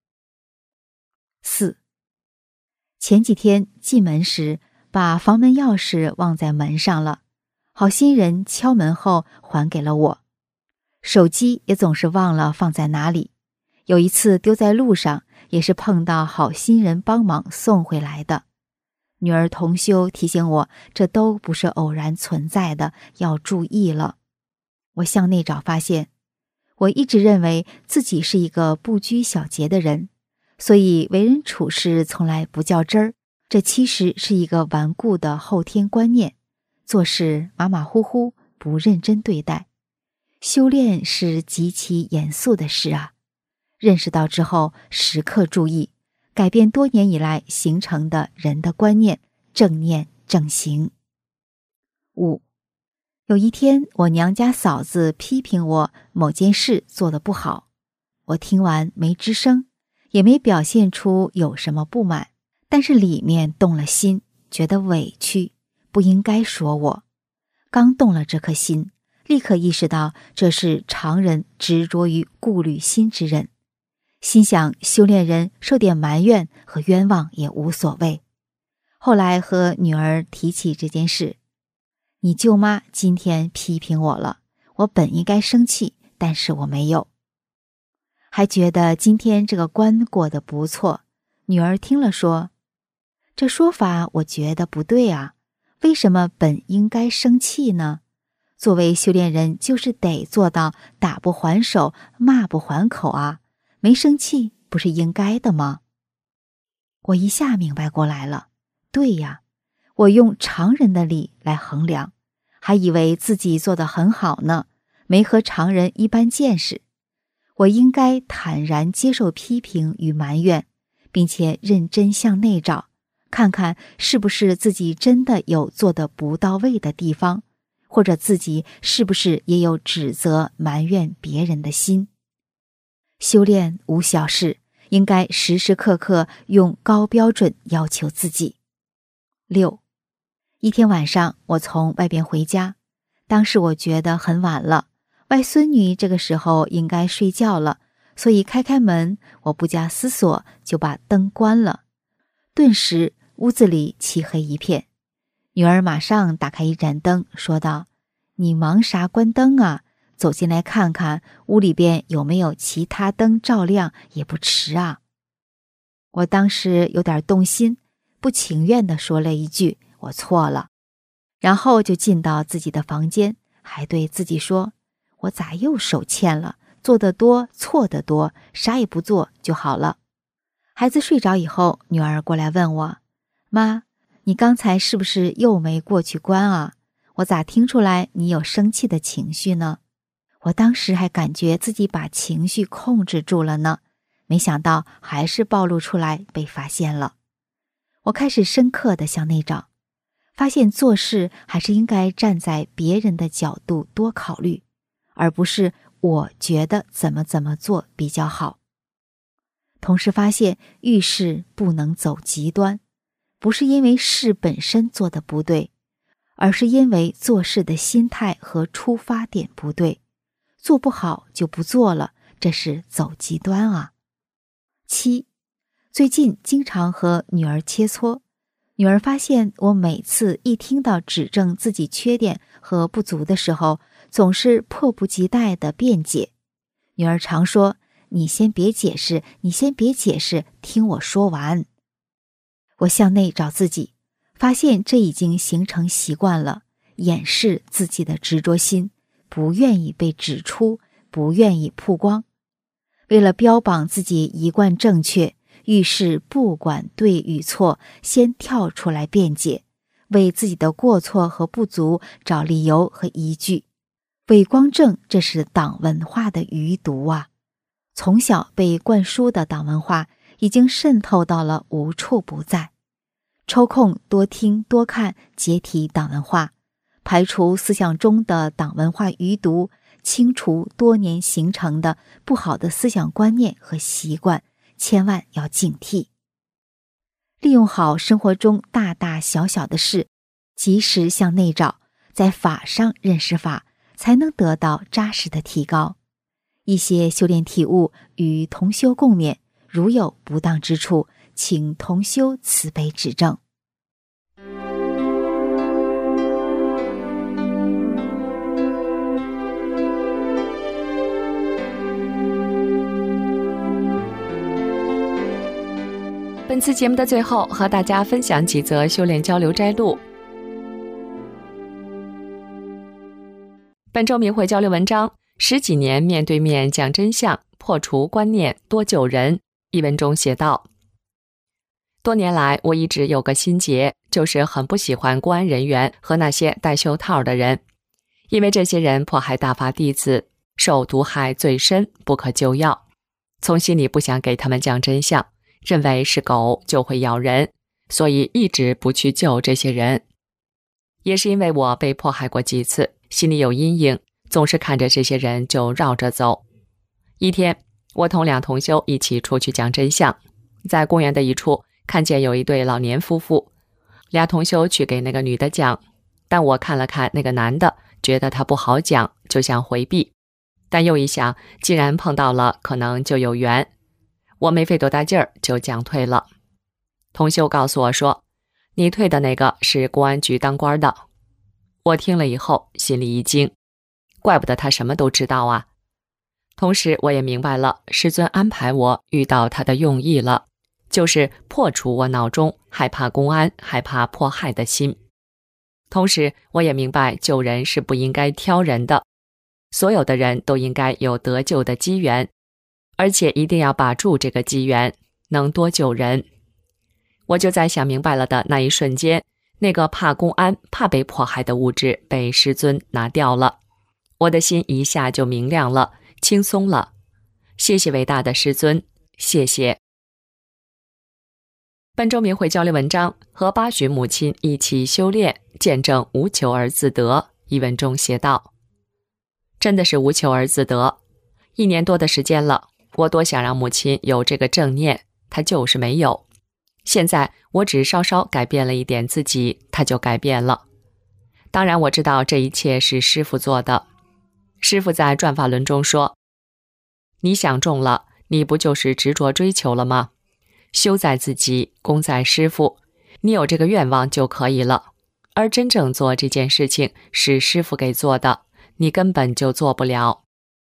四，前几天进门时，把房门钥匙忘在门上了，好心人敲门后还给了我。手机也总是忘了放在哪里，有一次丢在路上，也是碰到好心人帮忙送回来的。女儿同修提醒我，这都不是偶然存在的，要注意了。我向内找发现，我一直认为自己是一个不拘小节的人，所以为人处事从来不较真儿，这其实是一个顽固的后天观念，做事马马虎虎，不认真对待。修炼是极其严肃的事啊，认识到之后时刻注意，改变多年以来形成的人的观念，正念正行。五，有一天我娘家嫂子批评我某件事做得不好，我听完没吱声，也没表现出有什么不满，但是里面动了心，觉得委屈，不应该说我。刚动了这颗心，立刻意识到这是常人执着于顾虑心之人，心想修炼人受点埋怨和冤枉也无所谓。后来和女儿提起这件事，你舅妈今天批评我了，我本应该生气，但是我没有。还觉得今天这个关过得不错，女儿听了说，这说法我觉得不对啊，为什么本应该生气呢？作为修炼人，就是得做到打不还手，骂不还口啊，没生气不是应该的吗？我一下明白过来了，对呀，我用常人的理来衡量，还以为自己做得很好呢，没和常人一般见识。我应该坦然接受批评与埋怨，并且认真向内找，看看是不是自己真的有做得不到位的地方，或者自己是不是也有指责埋怨别人的心。修炼无小事，应该时时刻刻用高标准要求自己。六，一天晚上我从外边回家，当时我觉得很晚了，外孙女这个时候应该睡觉了，所以开开门，我不加思索就把灯关了，顿时屋子里漆黑一片。女儿马上打开一盏灯，说道，你忙啥关灯啊？走进来看看屋里边有没有其他灯照亮也不迟啊。我当时有点动心，不情愿地说了一句，我错了，然后就进到自己的房间，还对自己说，我咋又手欠了，做得多错得多，啥也不做就好了。孩子睡着以后，女儿过来问我，妈，你刚才是不是又没过去关啊？我咋听出来你有生气的情绪呢？我当时还感觉自己把情绪控制住了呢，没想到还是暴露出来被发现了。我开始深刻地向内找，发现做事还是应该站在别人的角度多考虑，而不是我觉得怎么怎么做比较好。同时发现遇事不能走极端，不是因为事本身做得不对，而是因为做事的心态和出发点不对，做不好就不做了， 这是走极端啊。七，最近经常和女儿切磋，女儿发现我每次一听到指正自己缺点和不足的时候，总是迫不及待地辩解。女儿常说，你先别解释，你先别解释，听我说完。我向内找自己，发现这已经形成习惯了，掩饰自己的执着心，不愿意被指出，不愿意曝光。为了标榜自己一贯正确，遇事不管对与错，先跳出来辩解，为自己的过错和不足找理由和依据。伪光正，这是党文化的余毒啊！从小被灌输的党文化已经渗透到了无处不在。抽空多听多看，解体党文化，排除思想中的党文化余毒，清除多年形成的不好的思想观念和习惯，千万要警惕。利用好生活中大大小小的事，及时向内找，在法上认识法，才能得到扎实的提高。一些修炼体悟与同修共勉，如有不当之处，请同修慈悲指正。 本次节目的最后，和大家分享几则修炼交流摘录。本周明慧交流文章：十几年面对面讲真相，破除观念，多救人。一文中写道：多年来，我一直有个心结，就是很不喜欢公安人员和那些戴袖套的人，因为这些人迫害大法弟子，受毒害最深，不可救药。从心里不想给他们讲真相，认为是狗就会咬人，所以一直不去救这些人。也是因为我被迫害过几次，心里有阴影，总是看着这些人就绕着走。一天，我同两同修一起出去讲真相，在公园的一处看见有一对老年夫妇，俩同修去给那个女的讲，但我看了看那个男的，觉得他不好讲，就想回避，但又一想，既然碰到了，可能就有缘，我没费多大劲儿就讲退了。同修告诉我说，你退的那个是公安局当官的。我听了以后心里一惊，怪不得他什么都知道啊。同时我也明白了师尊安排我遇到他的用意了，就是破除我脑中害怕公安、害怕迫害的心。同时我也明白救人是不应该挑人的，所有的人都应该有得救的机缘，而且一定要把住这个机缘，能多救人。我就在想明白了的那一瞬间，那个怕公安、怕被迫害的物质被师尊拿掉了，我的心一下就明亮了，轻松了。谢谢伟大的师尊，谢谢。本周明慧交流文章：和八旬母亲一起修炼，见证无求而自得。一文中写道：真的是无求而自得。一年多的时间了，我多想让母亲有这个正念，她就是没有。现在我只稍稍改变了一点自己，她就改变了。当然我知道这一切是师父做的。师父在转法轮中说，你想中了，你不就是执着追求了吗？修在自己，功在师父，你有这个愿望就可以了。而真正做这件事情是师父给做的，你根本就做不了。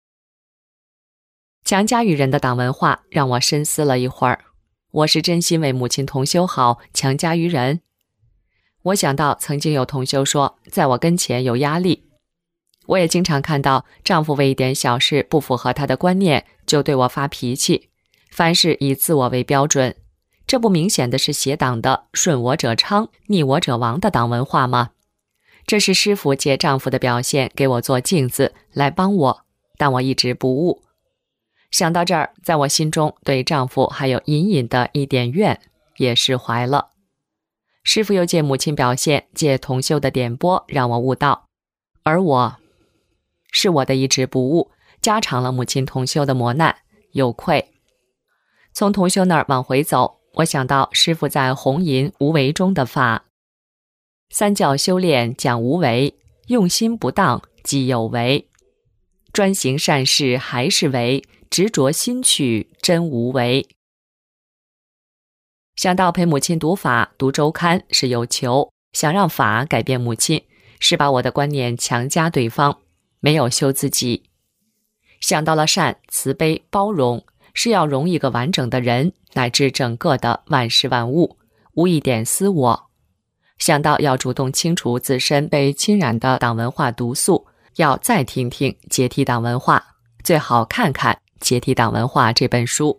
强加于人的党文化让我深思了一会儿，我是真心为母亲同修好，强加于人。我想到曾经有同修说，在我跟前有压力。我也经常看到丈夫为一点小事不符合他的观念，就对我发脾气，凡事以自我为标准。这不明显的是邪党的顺我者昌，逆我者亡的党文化吗？这是师父借丈夫的表现给我做镜子，来帮我，但我一直不悟。想到这儿，在我心中对丈夫还有隐隐的一点怨，也释怀了。师父又借母亲表现，借同修的点拨，让我悟道。而我，是我的一直不悟，加长了母亲同修的磨难，有愧。从同修那儿往回走，我想到师父在红银无为中的法，三教修炼讲无为，用心不当即有为，专行善事还是为， 执着心去，真无为。想到陪母亲读法、读周刊是有求，想让法改变母亲，是把我的观念强加对方，没有修自己。想到了善、慈悲、包容，是要容一个完整的人，乃至整个的万事万物，无一点私我。想到要主动清除自身被侵染的党文化毒素，要再听听解体党文化，最好看看《解体党文化》这本书。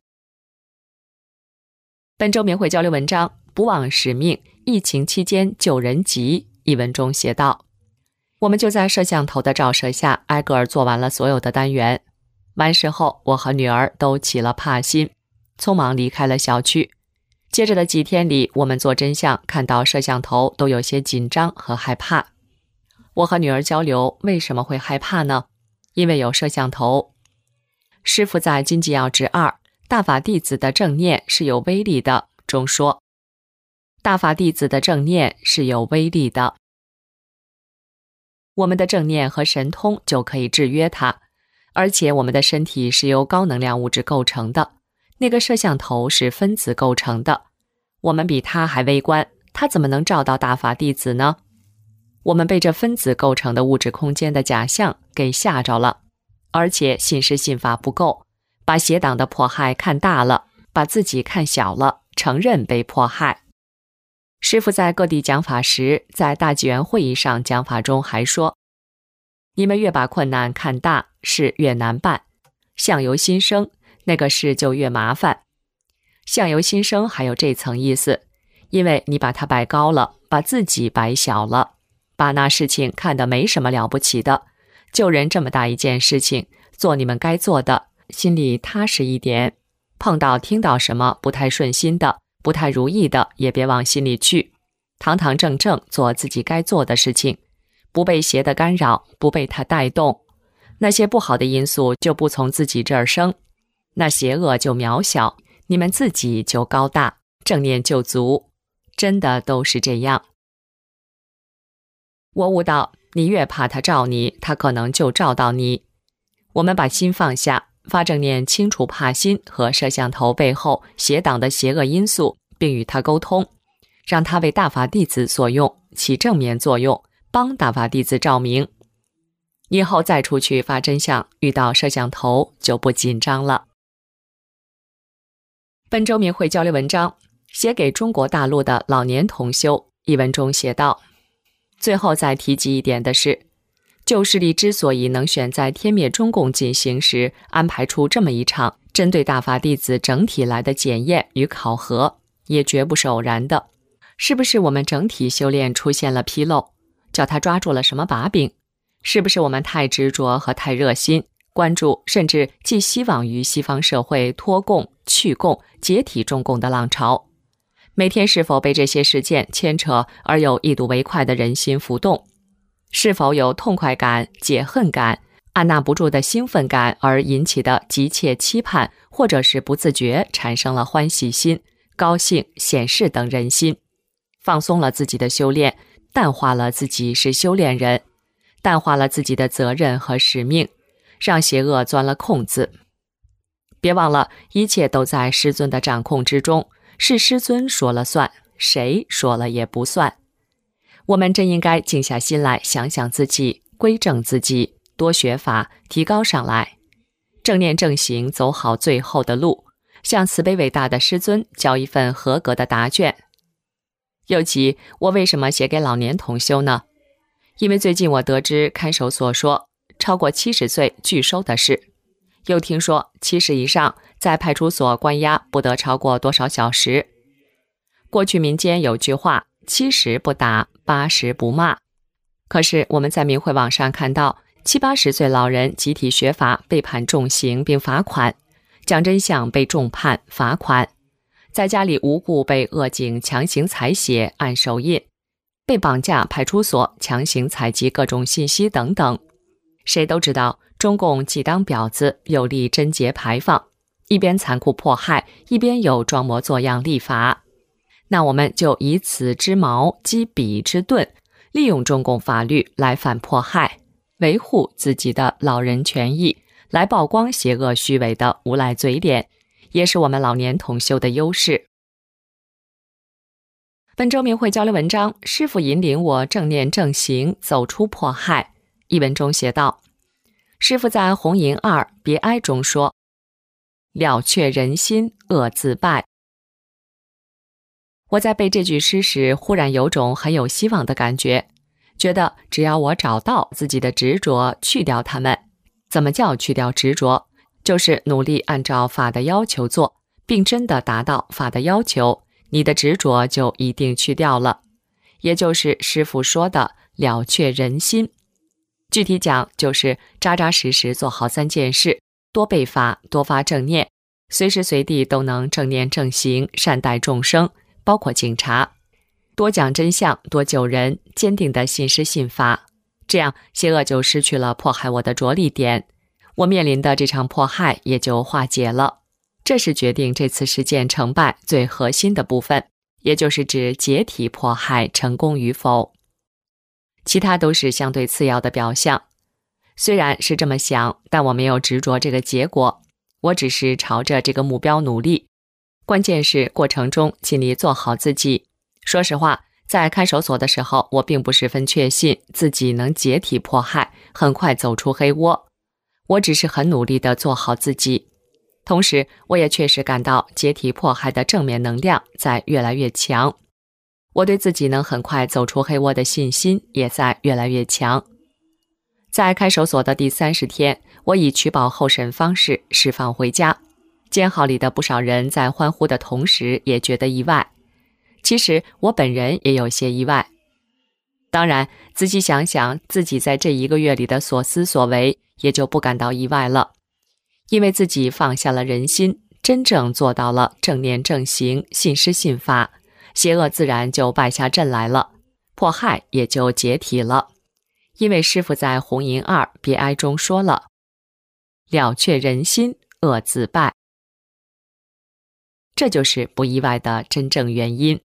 本周明慧交流文章，不忘使命，疫情期间救人急。一文中写道，我们就在摄像头的照射下，挨个儿做完了所有的单元。完事后，我和女儿都起了怕心，匆忙离开了小区。接着的几天里，我们做真相看到摄像头都有些紧张和害怕。我和女儿交流，为什么会害怕呢？因为有摄像头。师父在《金纪要旨二：大法弟子的正念是有威力的中说，大法弟子的正念是有威力的。我们的正念和神通就可以制约它，而且我们的身体是由高能量物质构成的，那个摄像头是分子构成的，我们比它还微观，它怎么能照到大法弟子呢？我们被这分子构成的物质空间的假象给吓着了，而且信施信法不够，把邪党的迫害看大了，把自己看小了，承认被迫害。师父在各地讲法时，在大纪元会议上讲法中还说，你们越把困难看大，事越难办，相由心生，那个事就越麻烦。相由心生还有这层意思，因为你把它摆高了，把自己摆小了，把那事情看得没什么了不起的，救人这么大一件事情，做你们该做的，心里踏实一点。碰到听到什么不太顺心的，不太如意的，也别往心里去，堂堂正正做自己该做的事情，不被邪的干扰，不被它带动，那些不好的因素就不从自己这儿生，那邪恶就渺小，你们自己就高大，正念就足，真的都是这样。我悟到，你越怕它照你，它可能就照到你。我们把心放下，发正念清除怕心和摄像头背后邪党的邪恶因素，并与它沟通，让它为大法弟子所用，起正面作用，帮大法弟子照明。以后再出去发真相，遇到摄像头就不紧张了。本周明慧交流文章，写给中国大陆的老年同修。一文中写道，最后再提及一点的是，旧势力之所以能选在天灭中共进行时安排出这么一场针对大法弟子整体来的检验与考核，也绝不是偶然的。是不是我们整体修炼出现了纰漏，叫他抓住了什么把柄？是不是我们太执着和太热心，关注甚至寄希望于西方社会脱共、去共、解体中共的浪潮？每天是否被这些事件牵扯而有一睹为快的人心浮动？是否有痛快感、解恨感、按捺不住的兴奋感而引起的急切期盼，或者是不自觉产生了欢喜心、高兴、显示等人心？放松了自己的修炼，淡化了自己是修炼人，淡化了自己的责任和使命，让邪恶钻了空子。别忘了，一切都在师尊的掌控之中，是师尊说了算，谁说了也不算。我们真应该静下心来想想自己，规正自己，多学法，提高上来，正念正行，走好最后的路，向慈悲伟大的师尊交一份合格的答卷。尤其我为什么写给老年同修呢？因为最近我得知看守所说超过七十岁拒收的事，又听说七十以上在派出所关押不得超过多少小时。过去民间有句话，七十不打，八十不骂。可是我们在明慧网上看到七八十岁老人集体学法被判重刑并罚款，讲真相被重判罚款，在家里无故被恶警强行采血按手印，被绑架派出所强行采集各种信息等等。谁都知道中共既当婊子又立贞节牌坊，一边残酷迫害，一边又装模作样立法。那我们就以此之矛击彼之盾，利用中共法律来反迫害，维护自己的老人权益， 来曝光邪恶虚伪的无赖嘴脸，也是我们老年同修的优势。本周明慧交流文章，师父引领我正念正行，走出迫害。一文中写道，师父在红银二别哀中说，了却人心，恶自败。我在背这句诗时，忽然有种很有希望的感觉，觉得只要我找到自己的执着，去掉它们。怎么叫去掉执着？就是努力按照法的要求做，并真的达到法的要求，你的执着就一定去掉了。也就是师父说的了却人心。具体讲，就是扎扎实实做好三件事，多背法，多发正念，随时随地都能正念正行，善待众生，包括警察，多讲真相，多救人，坚定的信师信法，这样邪恶就失去了迫害我的着力点，我面临的这场迫害也就化解了。这是决定这次事件成败最核心的部分，也就是指解体迫害成功与否。其他都是相对次要的表象。虽然是这么想，但我没有执着这个结果，我只是朝着这个目标努力。关键是过程中尽力做好自己。说实话，在看守所的时候，我并不十分确信自己能解体迫害，很快走出黑窝。我只是很努力地做好自己。同时，我也确实感到解体迫害的正面能量在越来越强。我对自己能很快走出黑窝的信心也在越来越强。在看守所的第三十天，我以取保候审方式释放回家。监号里的不少人在欢呼的同时也觉得意外。其实我本人也有些意外。当然，仔细想想自己在这一个月里的所思所为，也就不感到意外了。因为自己放下了人心，真正做到了正念正行，信师信法，邪恶自然就败下阵来了，迫害也就解体了。因为师父在红银二别哀中说了，了却人心，恶自败。这就是不意外的真正原因。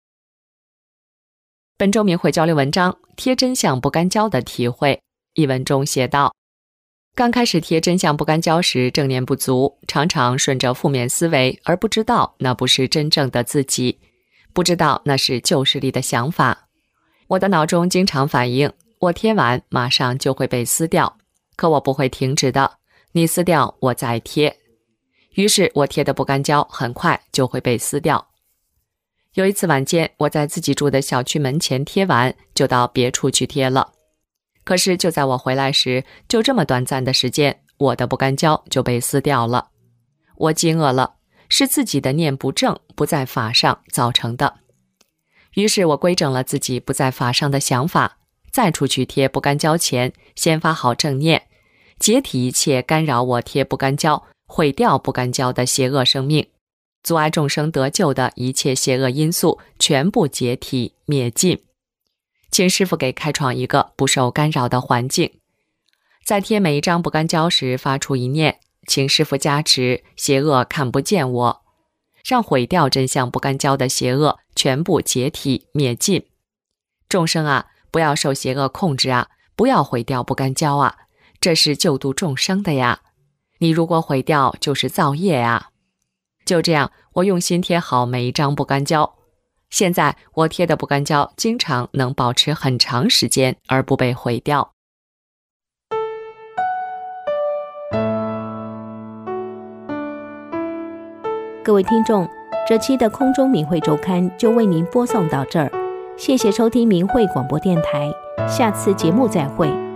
本周明慧交流文章，贴真相不干胶的体会。一文中写道，刚开始贴真相不干胶时，正念不足，常常顺着负面思维，而不知道那不是真正的自己，不知道那是旧势力的想法。我的脑中经常反映，我贴完马上就会被撕掉，可我不会停止的，你撕掉我再贴。于是我贴的不干胶很快就会被撕掉。有一次晚间，我在自己住的小区门前贴完，就到别处去贴了。可是就在我回来时，就这么短暂的时间，我的不干胶就被撕掉了。我惊愕了，是自己的念不正，不在法上造成的。于是我规正了自己不在法上的想法，再出去贴不干胶前，先发好正念，解体一切干扰我贴不干胶、毁掉不干胶的邪恶生命，阻碍众生得救的一切邪恶因素全部解体灭尽。请师父给开创一个不受干扰的环境。在贴每一张不干胶时发出一念，请师父加持，邪恶看不见我，让毁掉真相不干胶的邪恶全部解体灭尽。众生啊，不要受邪恶控制啊，不要毁掉不干胶啊，这是救度众生的呀。你如果毁掉，就是造业啊。就这样，我用心贴好每一张不干胶。现在我贴的不干胶经常能保持很长时间而不被毁掉。 各位听众，这期的空中明慧周刊就为您播送到这儿，谢谢收听明慧广播电台，下次节目再会。